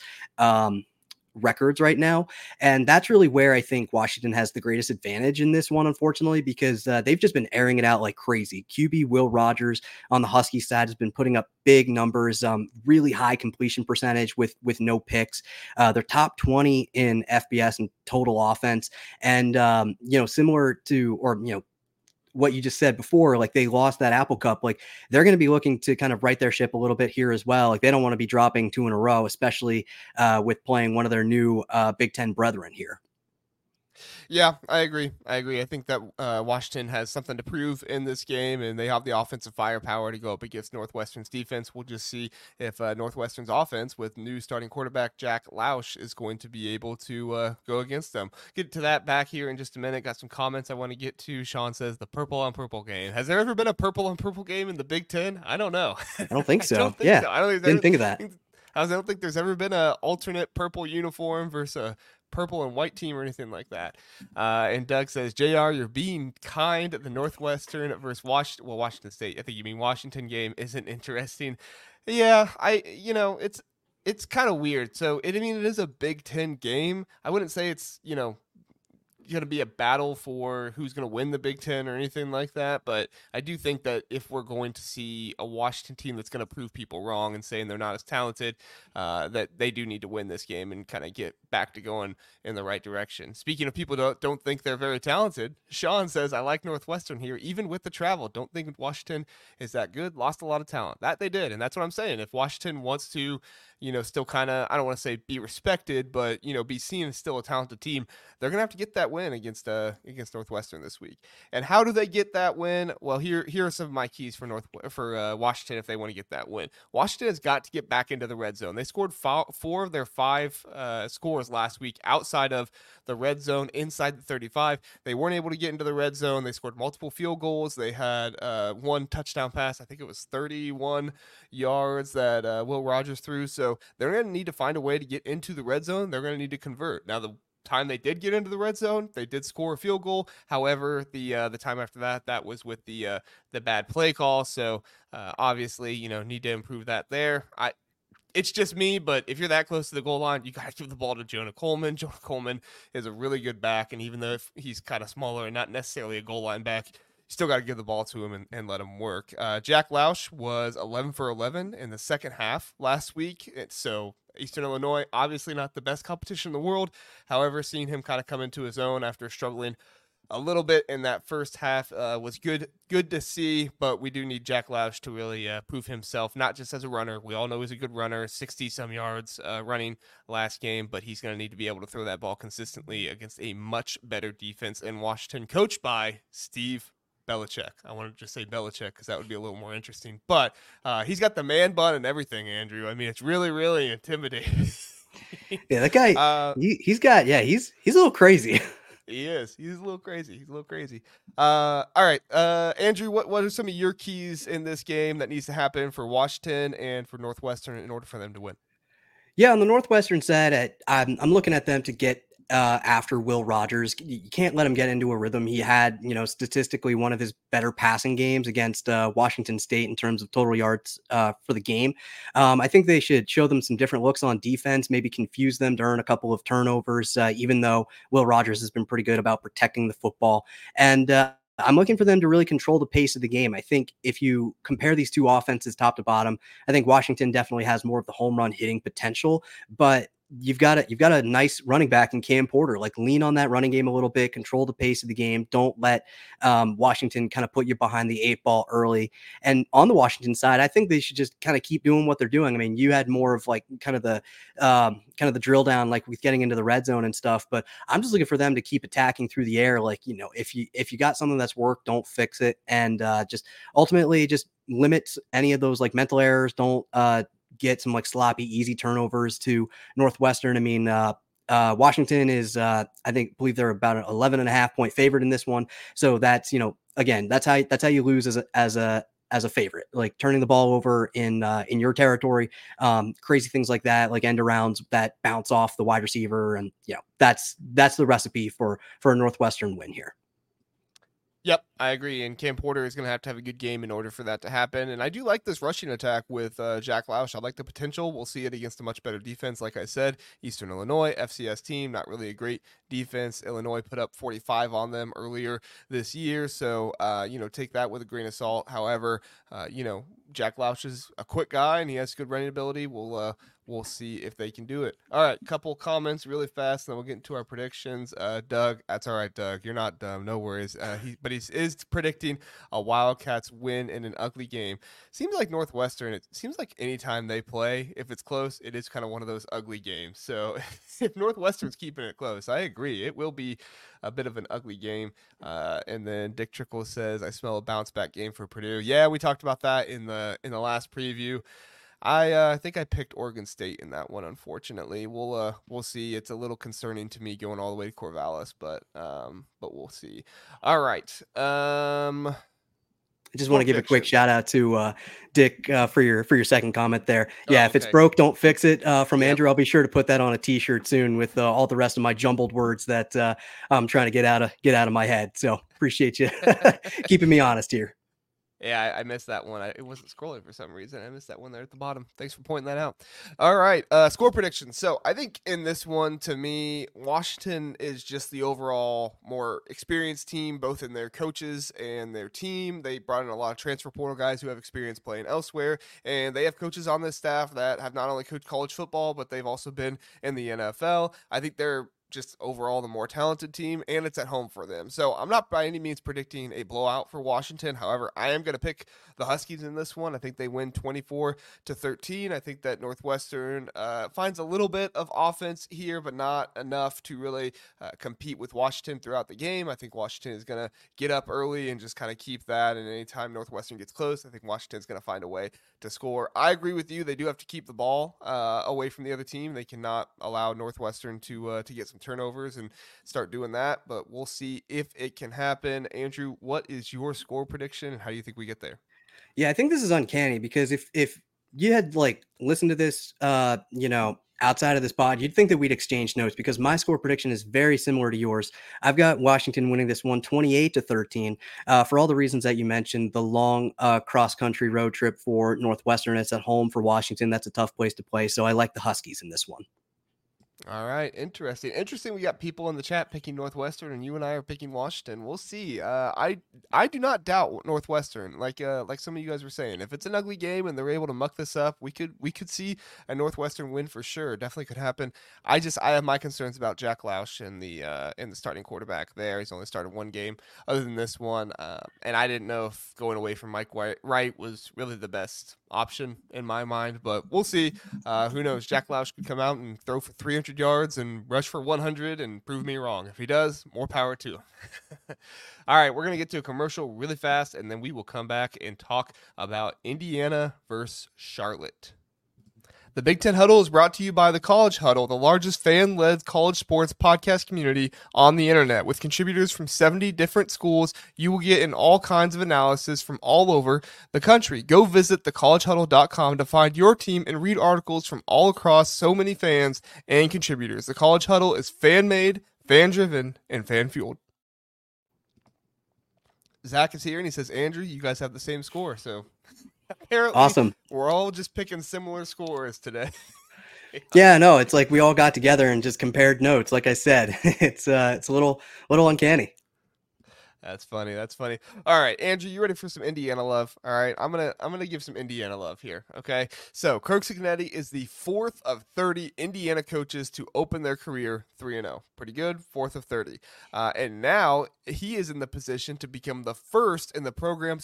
records right now. And that's really where I think Washington has the greatest advantage in this one, unfortunately, because they've just been airing it out like crazy. QB Will Rogers on the Husky side has been putting up big numbers, really high completion percentage with no picks. They're top 20 in FBS and total offense. And, similar to, or, what you just said before, like they lost that Apple Cup, like they're going to be looking to kind of right their ship a little bit here as well. Like they don't want to be dropping 2 in a row, especially with playing one of their new Big Ten brethren here. Yeah, I agree. I think that Washington has something to prove in this game, and they have the offensive firepower to go up against Northwestern's defense. We'll just see if Northwestern's offense, with new starting quarterback Jack Lausch, is going to be able to go against them. Get to that back here in just a minute. Got some comments I want to get to. Sean says the purple on purple game. Has there ever been a purple on purple game in the Big Ten? I don't know. I don't think so. I don't think yeah, so. I don't think didn't think of that. I don't think there's ever been an alternate purple uniform versus a purple and white team or anything like that. And Doug says, JR, you're being kind. The Northwestern versus Washington State, I think you mean Washington game, isn't interesting. Yeah, it's kind of weird. So it is a Big Ten game. I wouldn't say it's, going to be a battle for who's going to win the Big Ten or anything like that. But I do think that if we're going to see a Washington team that's going to prove people wrong and saying they're not as talented, that they do need to win this game and kind of get back to going in the right direction. Speaking of people don't think they're very talented, Sean says, I like Northwestern here, even with the travel. Don't think Washington is that good. Lost a lot of talent. That they did. And that's what I'm saying. If Washington wants to, still kind of, I don't want to say be respected, but, be seen as still a talented team, they're going to have to get that win against Northwestern this week. And how do they get that win? Well, here are some of my keys for Washington if they want to get that win. Washington has got to get back into the red zone. They scored 4 of their 5 scores last week outside of the red zone, inside the 35. They weren't able to get into the red zone. They scored multiple field goals. They had 1 touchdown pass. I think it was 31 yards that Will Rogers threw. So they're going to need to find a way to get into the red zone. They're going to need to convert. Now, the time they did get into the red zone, they did score a field goal. However, the time after that was with the bad play call. So obviously, need to improve that there. It's just me, but if you're that close to the goal line, you got to give the ball to Jonah Coleman. Jonah Coleman is a really good back, and even though he's kind of smaller and not necessarily a goal line back, you still got to give the ball to him and let him work. Jack Lausch was 11 for 11 in the second half last week. So Eastern Illinois, obviously not the best competition in the world. However, seeing him kind of come into his own after struggling a little bit in that first half was good to see, but we do need Jack Lausch to really prove himself, not just as a runner. We all know he's a good runner, 60-some yards running last game, but he's going to need to be able to throw that ball consistently against a much better defense in Washington, coached by Steve Belichick. I want to just say Belichick because that would be a little more interesting, but he's got the man bun and everything, Andrew. I mean, it's really, really intimidating. Yeah, that guy, he's a little crazy. He is. He's a little crazy. He's a little crazy. All right. Andrew, what are some of your keys in this game that needs to happen for Washington and for Northwestern in order for them to win? Yeah, on the Northwestern side, I'm looking at them to get after Will Rogers. You can't let him get into a rhythm. He had, statistically one of his better passing games against Washington State in terms of total yards for the game. I think they should show them some different looks on defense, maybe confuse them to earn a couple of turnovers, even though Will Rogers has been pretty good about protecting the football. And I'm looking for them to really control the pace of the game. I think if you compare these two offenses top to bottom, I think Washington definitely has more of the home run hitting potential, but you've got a nice running back in Cam Porter. Like, lean on that running game a little bit, control the pace of the game. Don't let Washington kind of put you behind the 8 ball early. And on the Washington side, I think they should just kind of keep doing what they're doing. I mean, you had more of like kind of the drill down, like with getting into the red zone and stuff. But I'm just looking for them to keep attacking through the air. Like, if you got something that's worked, don't fix it, and just ultimately just limit any of those like mental errors. Don't get some like sloppy, easy turnovers to Northwestern. I mean, Washington is, believe they're about an 11.5 point favorite in this one. So that's, again, that's how you lose as a favorite, like turning the ball over in your territory, crazy things like that, like end arounds that bounce off the wide receiver. And, that's the recipe for a Northwestern win here. Yep, I agree. And Cam Porter is going to have a good game in order for that to happen. And I do like this rushing attack with Jack Lausch. I like the potential. We'll see it against a much better defense. Like I said, Eastern Illinois, FCS team, not really a great defense. Illinois put up 45 on them earlier this year. So, take that with a grain of salt. However, Jack Lausch is a quick guy and he has good running ability. We'll see if they can do it. All right, couple comments really fast, and then we'll get into our predictions. Doug, that's all right, Doug. You're not dumb. No worries. He is predicting a Wildcats win in an ugly game. Seems like Northwestern, it seems like anytime they play, if it's close, it is kind of one of those ugly games. So if Northwestern's keeping it close, I agree. It will be a bit of an ugly game. And then Dick Trickle says, I smell a bounce back game for Purdue. Yeah, we talked about that in the last preview. I think I picked Oregon State in that one. Unfortunately, we'll see. It's a little concerning to me going all the way to Corvallis, but we'll see. All right. I just want to give a quick shout out to Dick for your second comment there. Yeah, if it's broke, don't fix it. From Andrew, I'll be sure to put that on a T-shirt soon with all the rest of my jumbled words that I'm trying to get out of my head. So appreciate you keeping me honest here. Yeah, I missed that one. It wasn't scrolling for some reason. I missed that one there at the bottom. Thanks for pointing that out. All right, score predictions. So I think in this one, to me, Washington is just the overall more experienced team, both in their coaches and their team. They brought in a lot of transfer portal guys who have experience playing elsewhere, and they have coaches on this staff that have not only coached college football, but they've also been in the NFL. I think they're just overall the more talented team, and it's at home for them. So I'm not by any means predicting a blowout for Washington. However, I am going to pick the Huskies in this one. I think they win 24-13. I think that Northwestern finds a little bit of offense here, but not enough to really compete with Washington throughout the game. I think Washington is going to get up early and just kind of keep that. And anytime Northwestern gets close, I think Washington's going to find a way to score. I agree with you. They do have to keep the ball away from the other team. They cannot allow Northwestern to get some turnovers and start doing that, but we'll see if it can happen. Andrew, what is your score prediction and how do you think we get there? Yeah, I think this is uncanny because if you had like listened to this, outside of this pod, you'd think that we'd exchange notes because my score prediction is very similar to yours. I've got Washington winning this one 28-13 for all the reasons that you mentioned. The long cross-country road trip for Northwestern. It's at home for Washington. That's a tough place to play. So I like the Huskies in this one. All right, interesting. We got people in the chat picking Northwestern, and you and I are picking Washington. We'll see. I do not doubt Northwestern. Like some of you guys were saying, if it's an ugly game and they're able to muck this up, we could see a Northwestern win for sure. Definitely could happen. I have my concerns about Jack Lausch and the starting quarterback there. He's only started one game other than this one, and I didn't know if going away from Mike Wright was really the best option in my mind, but we'll see. Who knows? Jack Lausch could come out and throw for 300 yards and rush for 100 and prove me wrong. If he does, more power to him. All right, we're going to get to a commercial really fast, and then we will come back and talk about Indiana versus Charlotte. The Big Ten Huddle is brought to you by the College Huddle, the largest fan-led college sports podcast community on the internet. With contributors from 70 different schools, you will get in all kinds of analysis from all over the country. Go visit thecollegehuddle.com to find your team and read articles from all across so many fans and contributors. The College Huddle is fan-made, fan-driven, and fan-fueled. Zach is here, and he says, Andrew, you guys have the same score, so... Apparently, awesome. We're all just picking similar scores today. Yeah, no, it's like we all got together and just compared notes. Like I said, it's a little uncanny. That's funny. That's funny. All right, Andrew, you ready for some Indiana love? All right, I'm gonna give some Indiana love here. Okay, so Kirk Cignetti is the 4th of 30 Indiana coaches to open their career 3-0. Pretty good, 4th of 30. And now he is in the position to become the first in the program's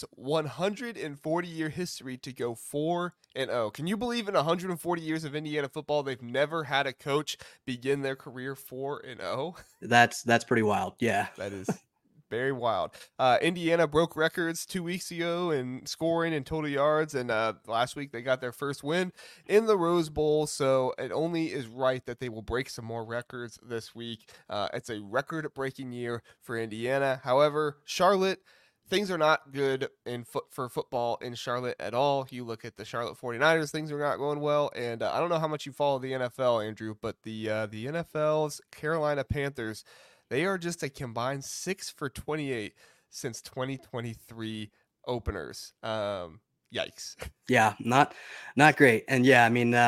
140-year history to go 4-0. Can you believe in 140 years of Indiana football, they've never had a coach begin their career 4-0? That's pretty wild. Yeah, that is. Very wild. Indiana broke records 2 weeks ago in scoring and total yards, and last week they got their first win in the Rose Bowl, so it only is right that they will break some more records this week. It's a record-breaking year for Indiana. However, Charlotte, things are not good for football in Charlotte at all. You look at the Charlotte 49ers, things are not going well, and I don't know how much you follow the NFL, Andrew, but the NFL's Carolina Panthers, they are just a combined 6 for 28 since 2023 openers. Yikes. Yeah, not great. And yeah, I mean,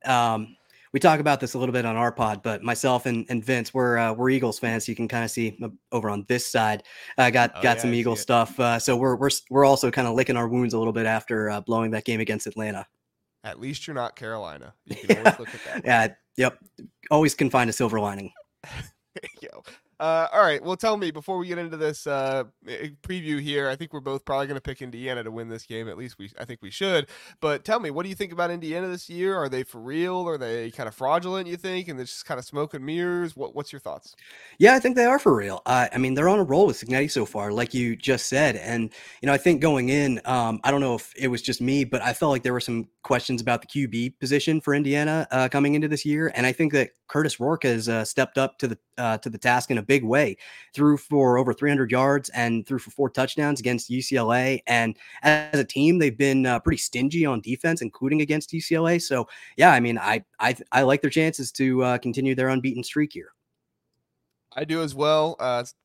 we talk about this a little bit on our pod, but myself and Vince, we're Eagles fans. So you can kind of see over on this side, got some Eagles stuff. So we're also kind of licking our wounds a little bit after blowing that game against Atlanta. At least you're not Carolina. You can always look at that. Yeah. Yep. Always can find a silver lining. There you go. All right. Well, tell me, before we get into this preview here, I think we're both probably going to pick Indiana to win this game. At least I think we should. But tell me, what do you think about Indiana this year? Are they for real? Are they kind of fraudulent, you think? And it's just kind of smoke and mirrors? What's your thoughts? Yeah, I think they are for real. I mean, they're on a roll with Cignetti so far, like you just said. And, I think going in, I don't know if it was just me, but I felt like there were some questions about the QB position for Indiana coming into this year. And I think that Curtis Rourke has stepped up to the task in a big way. Threw for over 300 yards and threw for 4 touchdowns against UCLA. And as a team, they've been pretty stingy on defense, including against UCLA. So yeah, I mean, I like their chances to continue their unbeaten streak here. I do as well,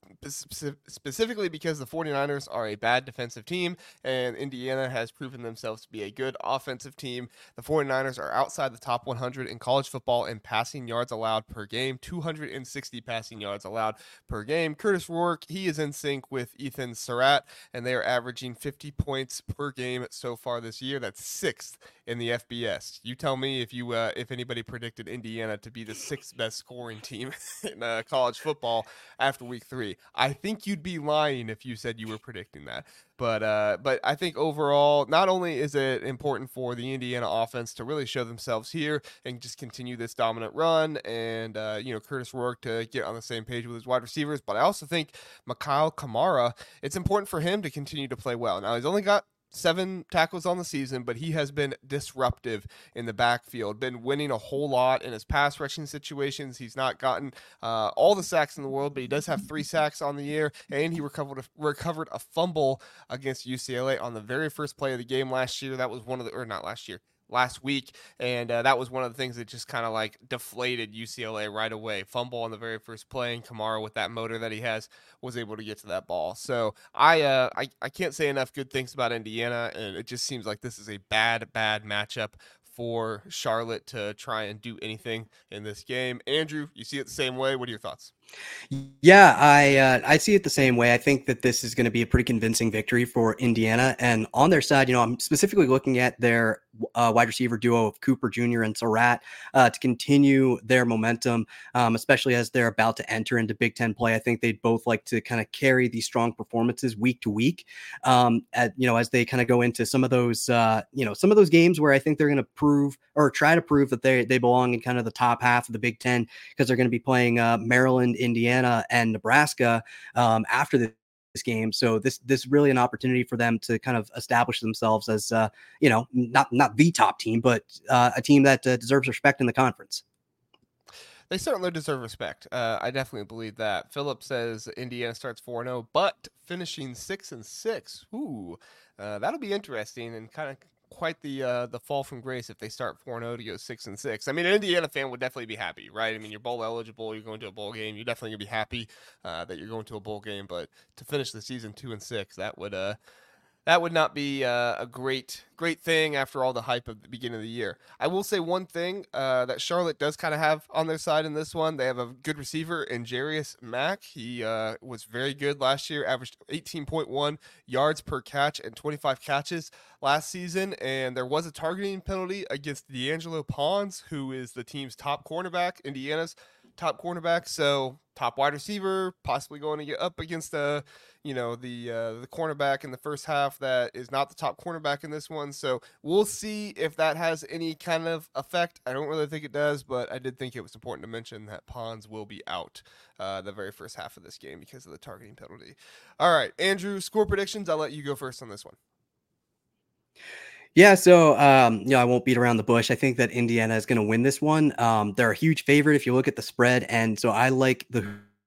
specifically because the 49ers are a bad defensive team and Indiana has proven themselves to be a good offensive team. The 49ers are outside the top 100 in college football in passing yards allowed per game, 260 passing yards allowed per game. Curtis Rourke, he is in sync with Ethan Surratt, and they are averaging 50 points per game so far this year. That's 6th in the FBS. You tell me if anybody predicted Indiana to be the 6th best scoring team in college football after week 3. I think you'd be lying if you said you were predicting that. But I think overall, not only is it important for the Indiana offense to really show themselves here and just continue this dominant run, and Curtis Rourke to get on the same page with his wide receivers, but I also think Mikhail Kamara, it's important for him to continue to play well. Now he's only got 7 tackles on the season, but he has been disruptive in the backfield, been winning a whole lot in his pass rushing situations. He's not gotten all the sacks in the world, but he does have 3 sacks on the year, and he recovered a fumble against UCLA on the very first play of the game last year. That was last week, and that was one of the things that just kind of like deflated UCLA right away. Fumble on the very first play, and Kamara, with that motor that he has, was able to get to that ball. So I can't say enough good things about Indiana, and it just seems like this is a bad matchup for Charlotte to try and do anything in this game. Andrew, you see it the same way? What are your thoughts? Yeah, I see it the same way. I think that this is going to be a pretty convincing victory for Indiana. And on their side, I'm specifically looking at their wide receiver duo of Cooper Jr. and Surratt to continue their momentum, especially as they're about to enter into Big Ten play. I think they'd both like to kind of carry these strong performances week to week, as they kind of go into some of those games where I think they're going to prove or try to prove that they belong in kind of the top half of the Big Ten, because they're going to be playing Maryland, Indiana, and Nebraska after this game. So this really an opportunity for them to kind of establish themselves as not the top team, but a team that deserves respect in the conference. They certainly deserve respect. I definitely believe that. Philip says Indiana starts 4-0, but finishing 6-6. Ooh, that'll be interesting and kind of quite the fall from grace if they start 4-0 to go 6-6. I mean, an Indiana fan would definitely be happy, right? I mean, you're bowl eligible, you're going to a bowl game, you're definitely gonna be happy that you're going to a bowl game. But to finish the season 2-6, that would not be a great thing after all the hype of the beginning of the year. I will say one thing that Charlotte does kind of have on their side in this one. They have a good receiver in Jarius Mack. He was very good last year, averaged 18.1 yards per catch and 25 catches last season. And there was a targeting penalty against D'Angelo Pons, who is the team's top cornerback, Indiana's top cornerback. So top wide receiver, possibly going to get up against the cornerback in the first half that is not the top cornerback in this one. So we'll see if that has any kind of effect. I don't really think it does, but I did think it was important to mention that Pons will be out the very first half of this game because of the targeting penalty. All right, Andrew, score predictions. I'll let you go first on this one. Yeah, so I won't beat around the bush. I think that Indiana is going to win this one. They're a huge favorite if you look at the spread, and so I like the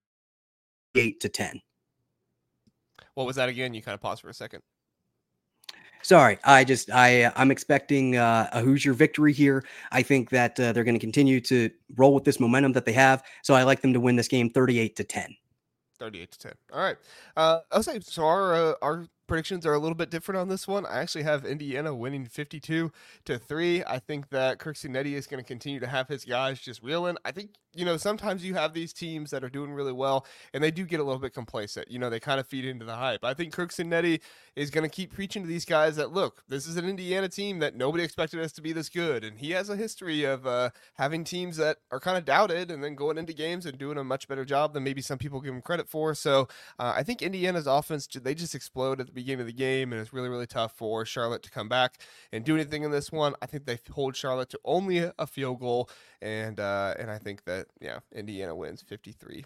8-10. What was that again? You kind of paused for a second. Sorry, I'm expecting a Hoosier victory here. I think that they're going to continue to roll with this momentum that they have. So I like them to win this game 38-10. 38-10. All right. I'll say so. Our predictions are a little bit different on this one. I actually have Indiana winning 52-3. I think that Kirk Cinetti is going to continue to have his guys just reeling. I think sometimes you have these teams that are doing really well and they do get a little bit complacent. They kind of feed into the hype. I think Kirk Cinetti is going to keep preaching to these guys that, look, this is an Indiana team that nobody expected us to be this good. And he has a history of having teams that are kind of doubted and then going into games and doing a much better job than maybe some people give him credit for. So I think Indiana's offense, they just explode at the beginning of the game, and it's really, really tough for Charlotte to come back and do anything in this one. I think they hold Charlotte to only a field goal, and I think that Indiana wins 52-3.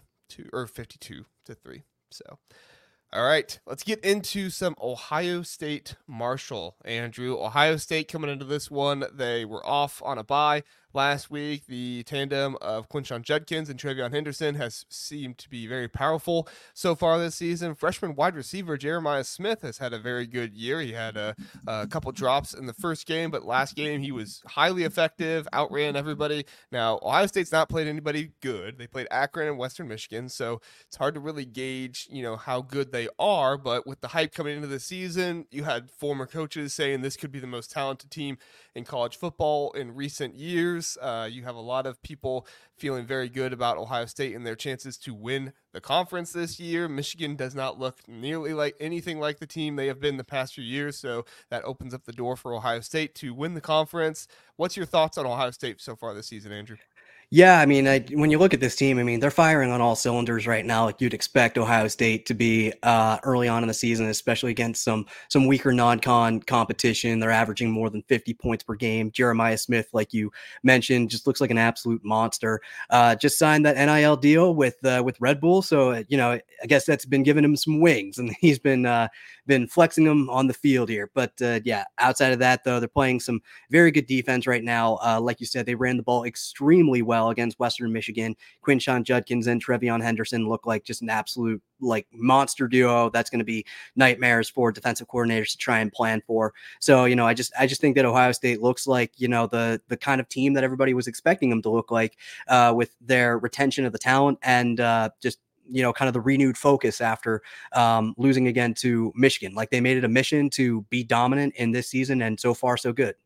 So. All right, let's get into some Ohio State Marshall, Andrew. Ohio State coming into this one, they were off on a bye last week. The tandem of Quinshon Judkins and TreVeyon Henderson has seemed to be very powerful so far this season. Freshman wide receiver Jeremiah Smith has had a very good year. He had a couple drops in the first game, but last game he was highly effective, outran everybody. Now, Ohio State's not played anybody good. They played Akron and Western Michigan, so it's hard to really gauge, how good they are. But with the hype coming into the season, you had former coaches saying this could be the most talented team in college football in recent years. You have a lot of people feeling very good about Ohio State and their chances to win the conference this year. Michigan does not look nearly like anything like the team they have been the past few years, so that opens up the door for Ohio State to win the conference. What's your thoughts on Ohio State so far this season, Andrew? Yeah, I mean, when you look at this team, I mean, they're firing on all cylinders right now. Like you'd expect Ohio State to be early on in the season, especially against some weaker non-con competition. They're averaging more than 50 points per game. Jeremiah Smith, like you mentioned, just looks like an absolute monster. Just signed that NIL deal with Red Bull, so I guess that's been giving him some wings, and he's been flexing them on the field here. But outside of that, though, they're playing some very good defense right now. Like you said, they ran the ball extremely well against Western Michigan. Quinshon Judkins and TreVeyon Henderson look like just an absolute monster duo. That's going to be nightmares for defensive coordinators to try and plan for. So, I just think that Ohio State looks like, the kind of team that everybody was expecting them to look like with their retention of the talent and just kind of the renewed focus after losing again to Michigan. Like they made it a mission to be dominant in this season, and so far so good.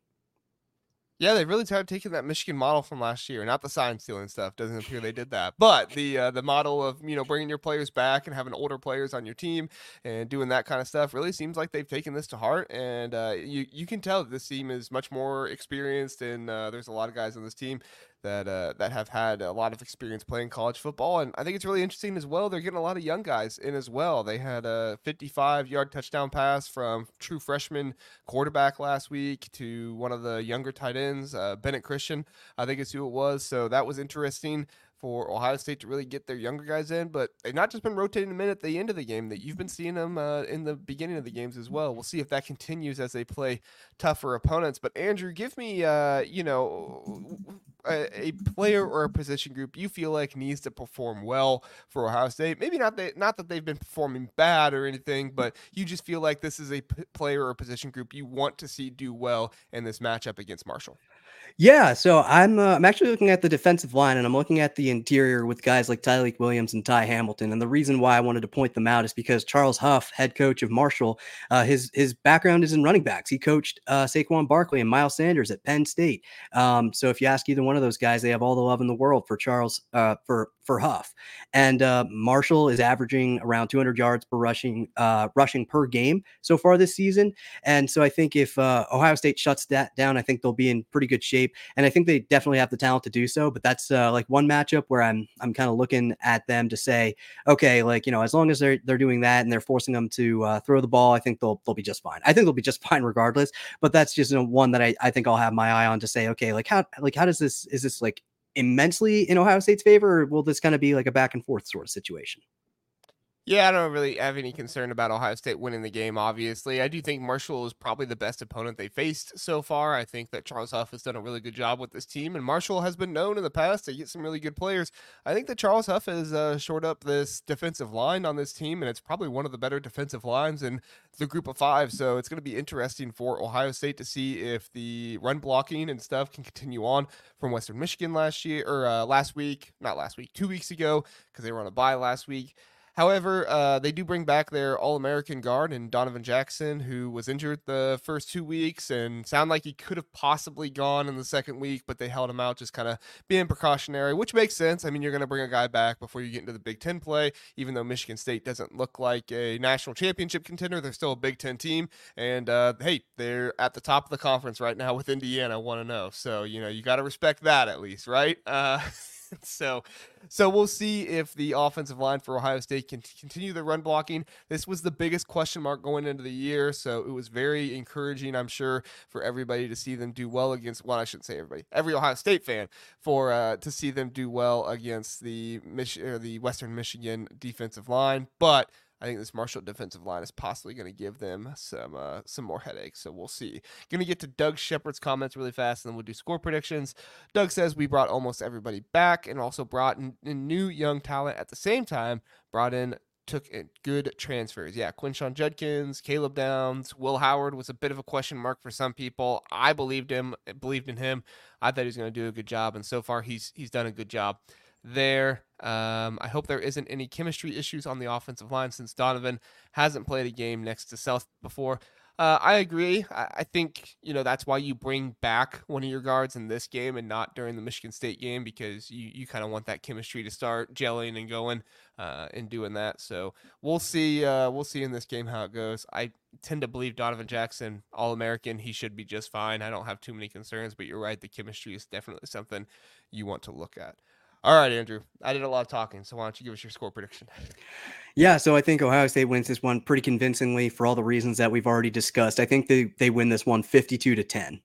Yeah, they really started taking that Michigan model from last year. Not the sign stealing stuff. Doesn't appear they did that. But the model of, bringing your players back and having older players on your team and doing that kind of stuff really seems like they've taken this to heart. And you can tell that this team is much more experienced, and there's a lot of guys on this team that have had a lot of experience playing college football. And I think it's really interesting as well. They're getting a lot of young guys in as well. They had a 55-yard touchdown pass from true freshman quarterback last week to one of the younger tight ends, Bennett Christian, I think is who it was. So that was interesting for Ohio State to really get their younger guys in, but they've not just been rotating them in at the end of the game, that you've been seeing them in the beginning of the games as well. We'll see if that continues as they play tougher opponents. But Andrew, give me, a player or a position group you feel like needs to perform well for Ohio State. Maybe not that they've been performing bad or anything, but you just feel like this is a player or a position group you want to see do well in this matchup against Marshall. Yeah, so I'm actually looking at the defensive line, and I'm looking at the interior with guys like Tyleik Williams and Ty Hamilton. And the reason why I wanted to point them out is because Charles Huff, head coach of Marshall, his background is in running backs. He coached Saquon Barkley and Miles Sanders at Penn State. So if you ask either one of those guys, they have all the love in the world for Charles for Huff. And Marshall is averaging around 200 yards per rushing per game so far this season. And so I think if Ohio State shuts that down, I think they'll be in pretty good shape. And I think they definitely have the talent to do so. But that's like one matchup where I'm kind of looking at them to say, okay, like, as long as they're doing that and they're forcing them to throw the ball, I think they'll be just fine. I think they'll be just fine regardless. But that's just one that I think I'll have my eye on to say, okay, how does this, is this like immensely in Ohio State's favor, or will this kind of be like a back and forth sort of situation? Yeah, I don't really have any concern about Ohio State winning the game, obviously. I do think Marshall is probably the best opponent they faced so far. I think that Charles Huff has done a really good job with this team, and Marshall has been known in the past to get some really good players. I think that Charles Huff has shored up this defensive line on this team, and it's probably one of the better defensive lines in the group of five. So it's going to be interesting for Ohio State to see if the run blocking and stuff can continue on from Western Michigan last week, 2 weeks ago, because they were on a bye last week. However, they do bring back their All-American guard and Donovan Jackson, who was injured the first 2 weeks and sounded like he could have possibly gone in the second week, but they held him out, just kind of being precautionary, which makes sense. I mean, you're going to bring a guy back before you get into the Big Ten play, even though Michigan State doesn't look like a national championship contender. They're still a Big Ten team, and hey, they're at the top of the conference right now with Indiana 1-0. So, you got to respect that at least, right? So we'll see if the offensive line for Ohio State can continue the run blocking. This was the biggest question mark going into the year, so it was very encouraging, I'm sure, for everybody to see them do well against, well, I shouldn't say everybody, every Ohio State fan, to see them do well against the Western Michigan defensive line. But I think this Marshall defensive line is possibly going to give them some more headaches. So we'll see. Going to get to Doug Shepard's comments really fast, and then we'll do score predictions. Doug says we brought almost everybody back and also brought in new young talent at the same time. Took in good transfers. Yeah, Quinshon Judkins, Caleb Downs, Will Howard was a bit of a question mark for some people. I believed in him. I thought he was going to do a good job, and so far he's done a good job there. I hope there isn't any chemistry issues on the offensive line since Donovan hasn't played a game next to South before. I agree. I think, that's why you bring back one of your guards in this game and not during the Michigan State game, because you kind of want that chemistry to start gelling and going and doing that. So we'll see in this game how it goes. I tend to believe Donovan Jackson, All-American, he should be just fine. I don't have too many concerns, but you're right. The chemistry is definitely something you want to look at. All right, Andrew, I did a lot of talking, so why don't you give us your score prediction? Yeah, so I think Ohio State wins this one pretty convincingly for all the reasons that we've already discussed. I think they win this one 52-10.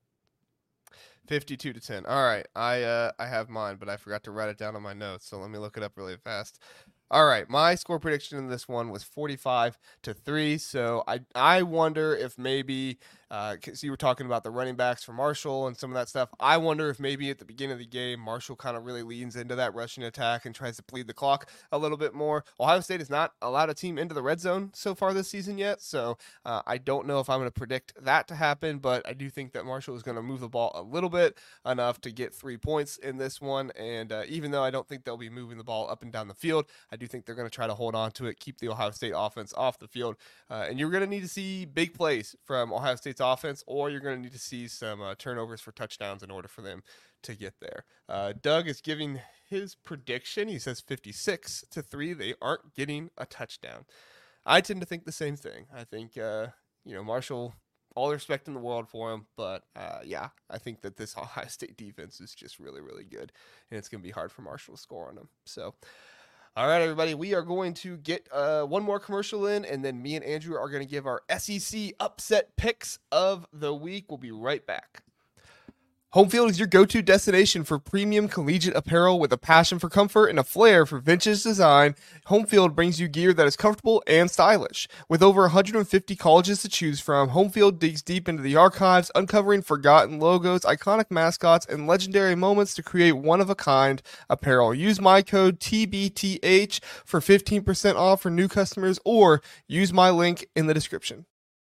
52-10. All right, I have mine, but I forgot to write it down on my notes, so let me look it up really fast. All right, my score prediction in this one was 45-3. So I wonder if maybe, because you were talking about the running backs for Marshall and some of that stuff, I wonder if maybe at the beginning of the game, Marshall kind of really leans into that rushing attack and tries to bleed the clock a little bit more. Ohio State has not allowed a team into the red zone so far this season yet, so I don't know if I'm going to predict that to happen, but I do think that Marshall is going to move the ball a little bit, enough to get 3 points in this one. And even though I don't think they'll be moving the ball up and down the field, I do think they're going to try to hold on to it, keep the Ohio State offense off the field. And you're going to need to see big plays from Ohio State's offense, or you're going to need to see some turnovers for touchdowns in order for them to get there. Doug is giving his prediction. He says 56-3. They aren't getting a touchdown. I tend to think the same thing. I think, Marshall, all the respect in the world for him, but I think that this Ohio State defense is just really, really good, and it's going to be hard for Marshall to score on them. So, all right, everybody, we are going to get one more commercial in, and then me and Andrew are going to give our SEC upset picks of the week. We'll be right back. Homefield is your go-to destination for premium collegiate apparel with a passion for comfort and a flair for vintage design. Homefield brings you gear that is comfortable and stylish. With over 150 colleges to choose from, Homefield digs deep into the archives, uncovering forgotten logos, iconic mascots, and legendary moments to create one-of-a-kind apparel. Use my code TBTH for 15% off for new customers, or use my link in the description.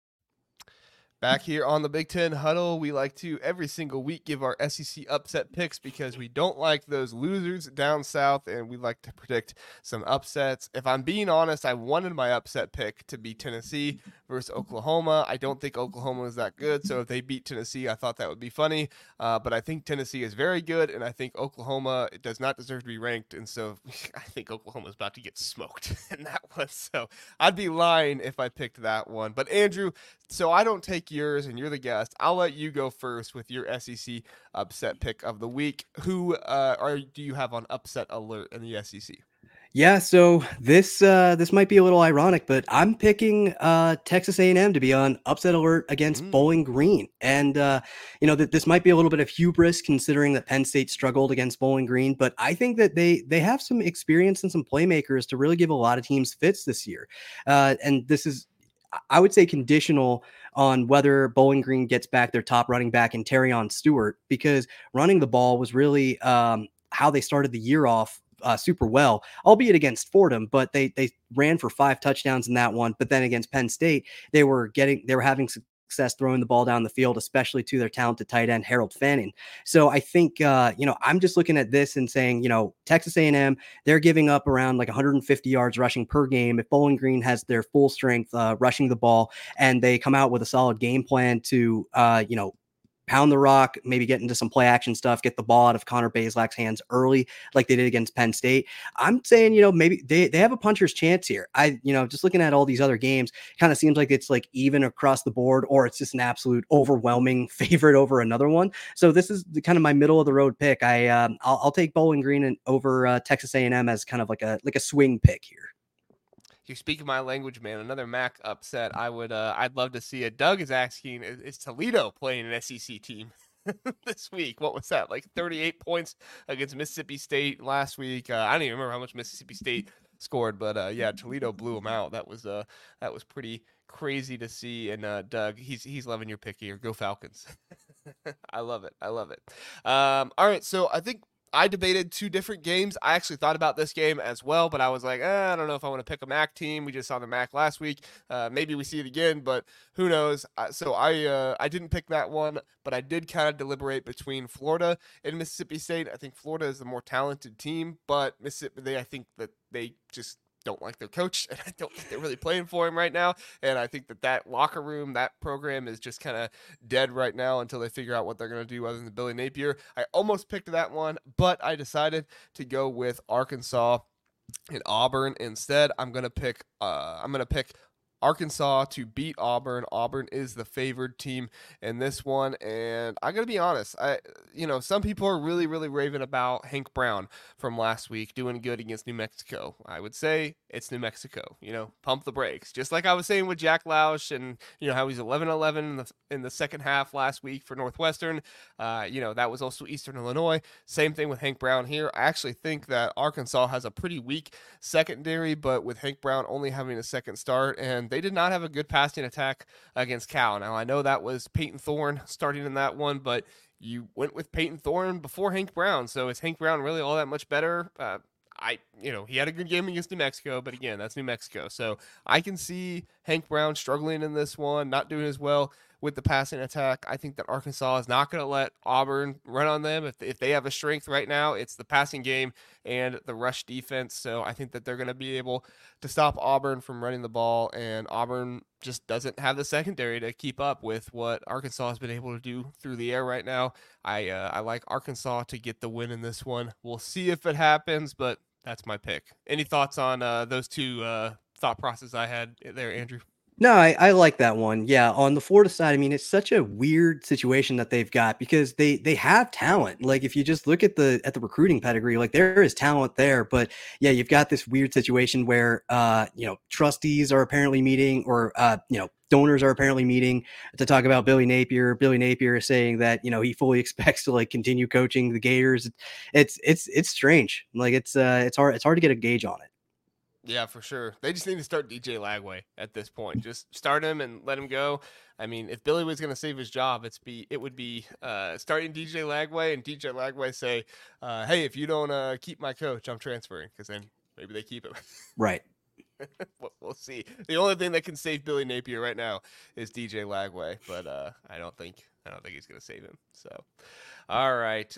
Back here on the Big Ten Huddle, we like to every single week give our SEC upset picks because we don't like those losers down south, and we like to predict some upsets. If I'm being honest, I wanted my upset pick to be Tennessee versus Oklahoma. I don't think Oklahoma is that good, so if they beat Tennessee, I thought that would be funny. But I think Tennessee is very good, and I think Oklahoma does not deserve to be ranked, and so I think Oklahoma is about to get smoked in that one. So I'd be lying if I picked that one. But Andrew, so I don't take yours and you're the guest. I'll let you go first with your SEC upset pick of the week. Who do you have on upset alert in the SEC? Yeah, so this might be a little ironic, but I'm picking Texas A&M to be on upset alert against Bowling Green, and this might be a little bit of hubris considering that Penn State struggled against Bowling Green, but I think that they have some experience and some playmakers to really give a lot of teams fits this year, and this is, I would say, conditional on whether Bowling Green gets back their top running back in Terrion Stewart, because running the ball was really how they started the year off super well, albeit against Fordham, but they ran for 5 touchdowns in that one. But then against Penn State, they were having success throwing the ball down the field, especially to their talented tight end Harold Fanning. So I think I'm just looking at this and saying, Texas A&M, they're giving up around like 150 yards rushing per game. If Bowling Green has their full strength rushing the ball and they come out with a solid game plan to pound the rock, maybe get into some play action stuff, get the ball out of Connor Bazelak's hands early, like they did against Penn State. I'm saying, maybe they have a puncher's chance here. Just looking at all these other games, kind of seems like it's like even across the board, or it's just an absolute overwhelming favorite over another one. So this is the kind of my middle of the road pick. I'll take Bowling Green and over Texas A&M as kind of like a swing pick here. You're speaking my language, man. Another MAC upset. I'd love to see it. Doug is asking, is Toledo playing an SEC team this week? What was that? Like 38 points against Mississippi State last week. I don't even remember how much Mississippi State scored, but Toledo blew them out. That was pretty crazy to see. And Doug, he's loving your pick here. Go Falcons. I love it. All right, so I think I debated 2 different games. I actually thought about this game as well, but I was like, I don't know if I want to pick a MAC team. We just saw the MAC last week. Maybe we see it again, but who knows? So I didn't pick that one, but I did kind of deliberate between Florida and Mississippi State. I think Florida is the more talented team, but Mississippi, I think that they just don't like their coach, and I don't think they're really playing for him right now. And I think that locker room, that program is just kind of dead right now until they figure out what they're going to do other than Billy Napier. I almost picked that one, but I decided to go with Arkansas and Auburn instead. I'm going to pick Arkansas to beat Auburn. Auburn is the favored team in this one, and I gotta be honest. Some people are really, really raving about Hank Brown from last week doing good against New Mexico. I would say it's New Mexico. Pump the brakes. Just like I was saying with Jack Lausch, and how he's 11-11 in the second half last week for Northwestern. That was also Eastern Illinois. Same thing with Hank Brown here. I actually think that Arkansas has a pretty weak secondary, but with Hank Brown only having a second start, and they did not have a good passing attack against Cal. Now, I know that was Peyton Thorne starting in that one, but you went with Peyton Thorne before Hank Brown. So is Hank Brown really all that much better? He had a good game against New Mexico, but again, that's New Mexico. So I can see Hank Brown struggling in this one, not doing as well with the passing attack. I think that Arkansas is not going to let Auburn run on them. If they have a strength right now, it's the passing game and the rush defense. So I think that they're going to be able to stop Auburn from running the ball, and Auburn just doesn't have the secondary to keep up with what Arkansas has been able to do through the air right now. I like Arkansas to get the win in this one. We'll see if it happens, but that's my pick. Any thoughts on those two thought process I had there, Andrew? No, I like that one. Yeah, on the Florida side, I mean, it's such a weird situation that they've got because they have talent. Like if you just look at the recruiting pedigree, like there is talent there, but yeah, you've got this weird situation where trustees are apparently meeting or donors are apparently meeting to talk about Billy Napier. Billy Napier is saying that, he fully expects to like continue coaching the Gators. It's strange. Like it's hard to get a gauge on it. Yeah, for sure. They just need to start DJ Lagway at this point. Just start him and let him go. I mean, if Billy was going to save his job, it would be starting DJ Lagway and DJ Lagway say, "Hey, if you don't keep my coach, I'm transferring," because then maybe they keep him. Right. We'll see. The only thing that can save Billy Napier right now is DJ Lagway, but I don't think he's going to save him. So, all right.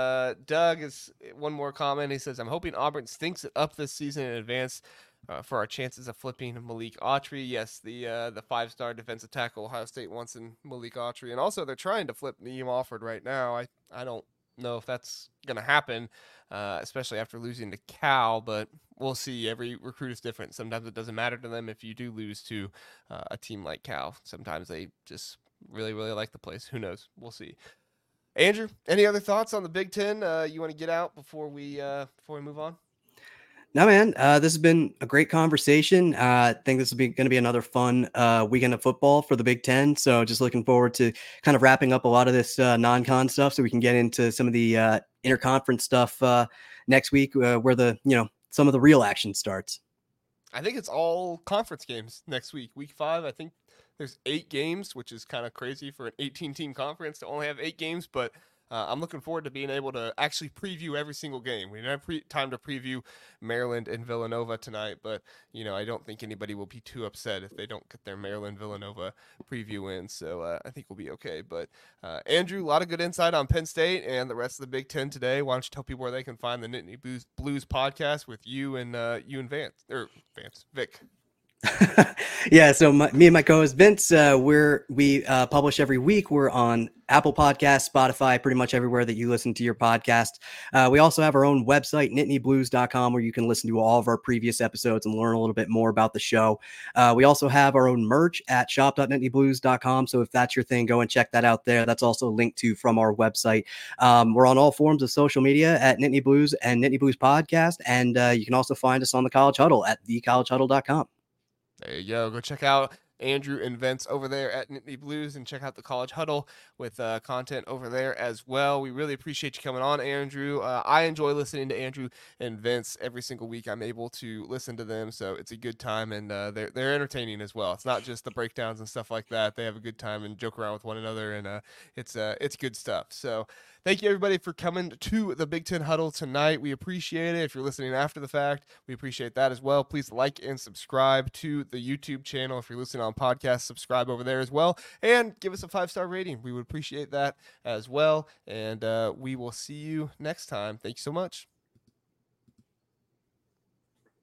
Doug is one more comment. He says, "I'm hoping Auburn stinks it up this season in advance for our chances of flipping Malik Autry." Yes, the 5-star defensive tackle Ohio State wants in Malik Autry, and also they're trying to flip Neem Alford right now. I don't know if that's going to happen, especially after losing to Cal, but we'll see. Every recruit is different. Sometimes it doesn't matter to them if you do lose to a team like Cal. Sometimes they just really, really like the place. Who knows? We'll see. Andrew, any other thoughts on the Big Ten you want to get out before we move on? No, man, this has been a great conversation. I think this is going to be another fun weekend of football for the Big Ten. So just looking forward to kind of wrapping up a lot of this non-con stuff so we can get into some of the interconference stuff next week where some of the real action starts. I think it's all conference games next week. Week 5, I think there's 8 games, which is kind of crazy for an 18-team conference to only have 8 games, but I'm looking forward to being able to actually preview every single game. We didn't have time to preview Maryland and Villanova tonight, but I don't think anybody will be too upset if they don't get their Maryland Villanova preview in. So I think we'll be okay. But Andrew, a lot of good insight on Penn State and the rest of the Big Ten today. Why don't you tell people where they can find the Nittany Blues podcast with you and Vic? Yeah, so me and my co-host Vince, we publish every week. We're on Apple Podcasts, Spotify, pretty much everywhere that you listen to your podcast. We also have our own website, nittnyblues.com, where you can listen to all of our previous episodes and learn a little bit more about the show. We also have our own merch at shop.nittnyblues.com. So if that's your thing, go and check that out there. That's also linked to from our website. We're on all forms of social media at Nittany Blues and Nittany Blues Podcast. And you can also find us on the College Huddle at thecollegehuddle.com. There you go. Go check out Andrew and Vince over there at Nittany Blues and check out the College Huddle with content over there as well. We really appreciate you coming on, Andrew. I enjoy listening to Andrew and Vince every single week. I'm able to listen to them, so it's a good time, and they're entertaining as well. It's not just the breakdowns and stuff like that. They have a good time and joke around with one another, and it's good stuff. So thank you, everybody, for coming to the Big Ten Huddle tonight. We appreciate it. If you're listening after the fact, we appreciate that as well. Please like and subscribe to the YouTube channel. If you're listening on podcast, subscribe over there as well. And give us a 5-star rating. We would appreciate that as well. And we will see you next time. Thank you so much.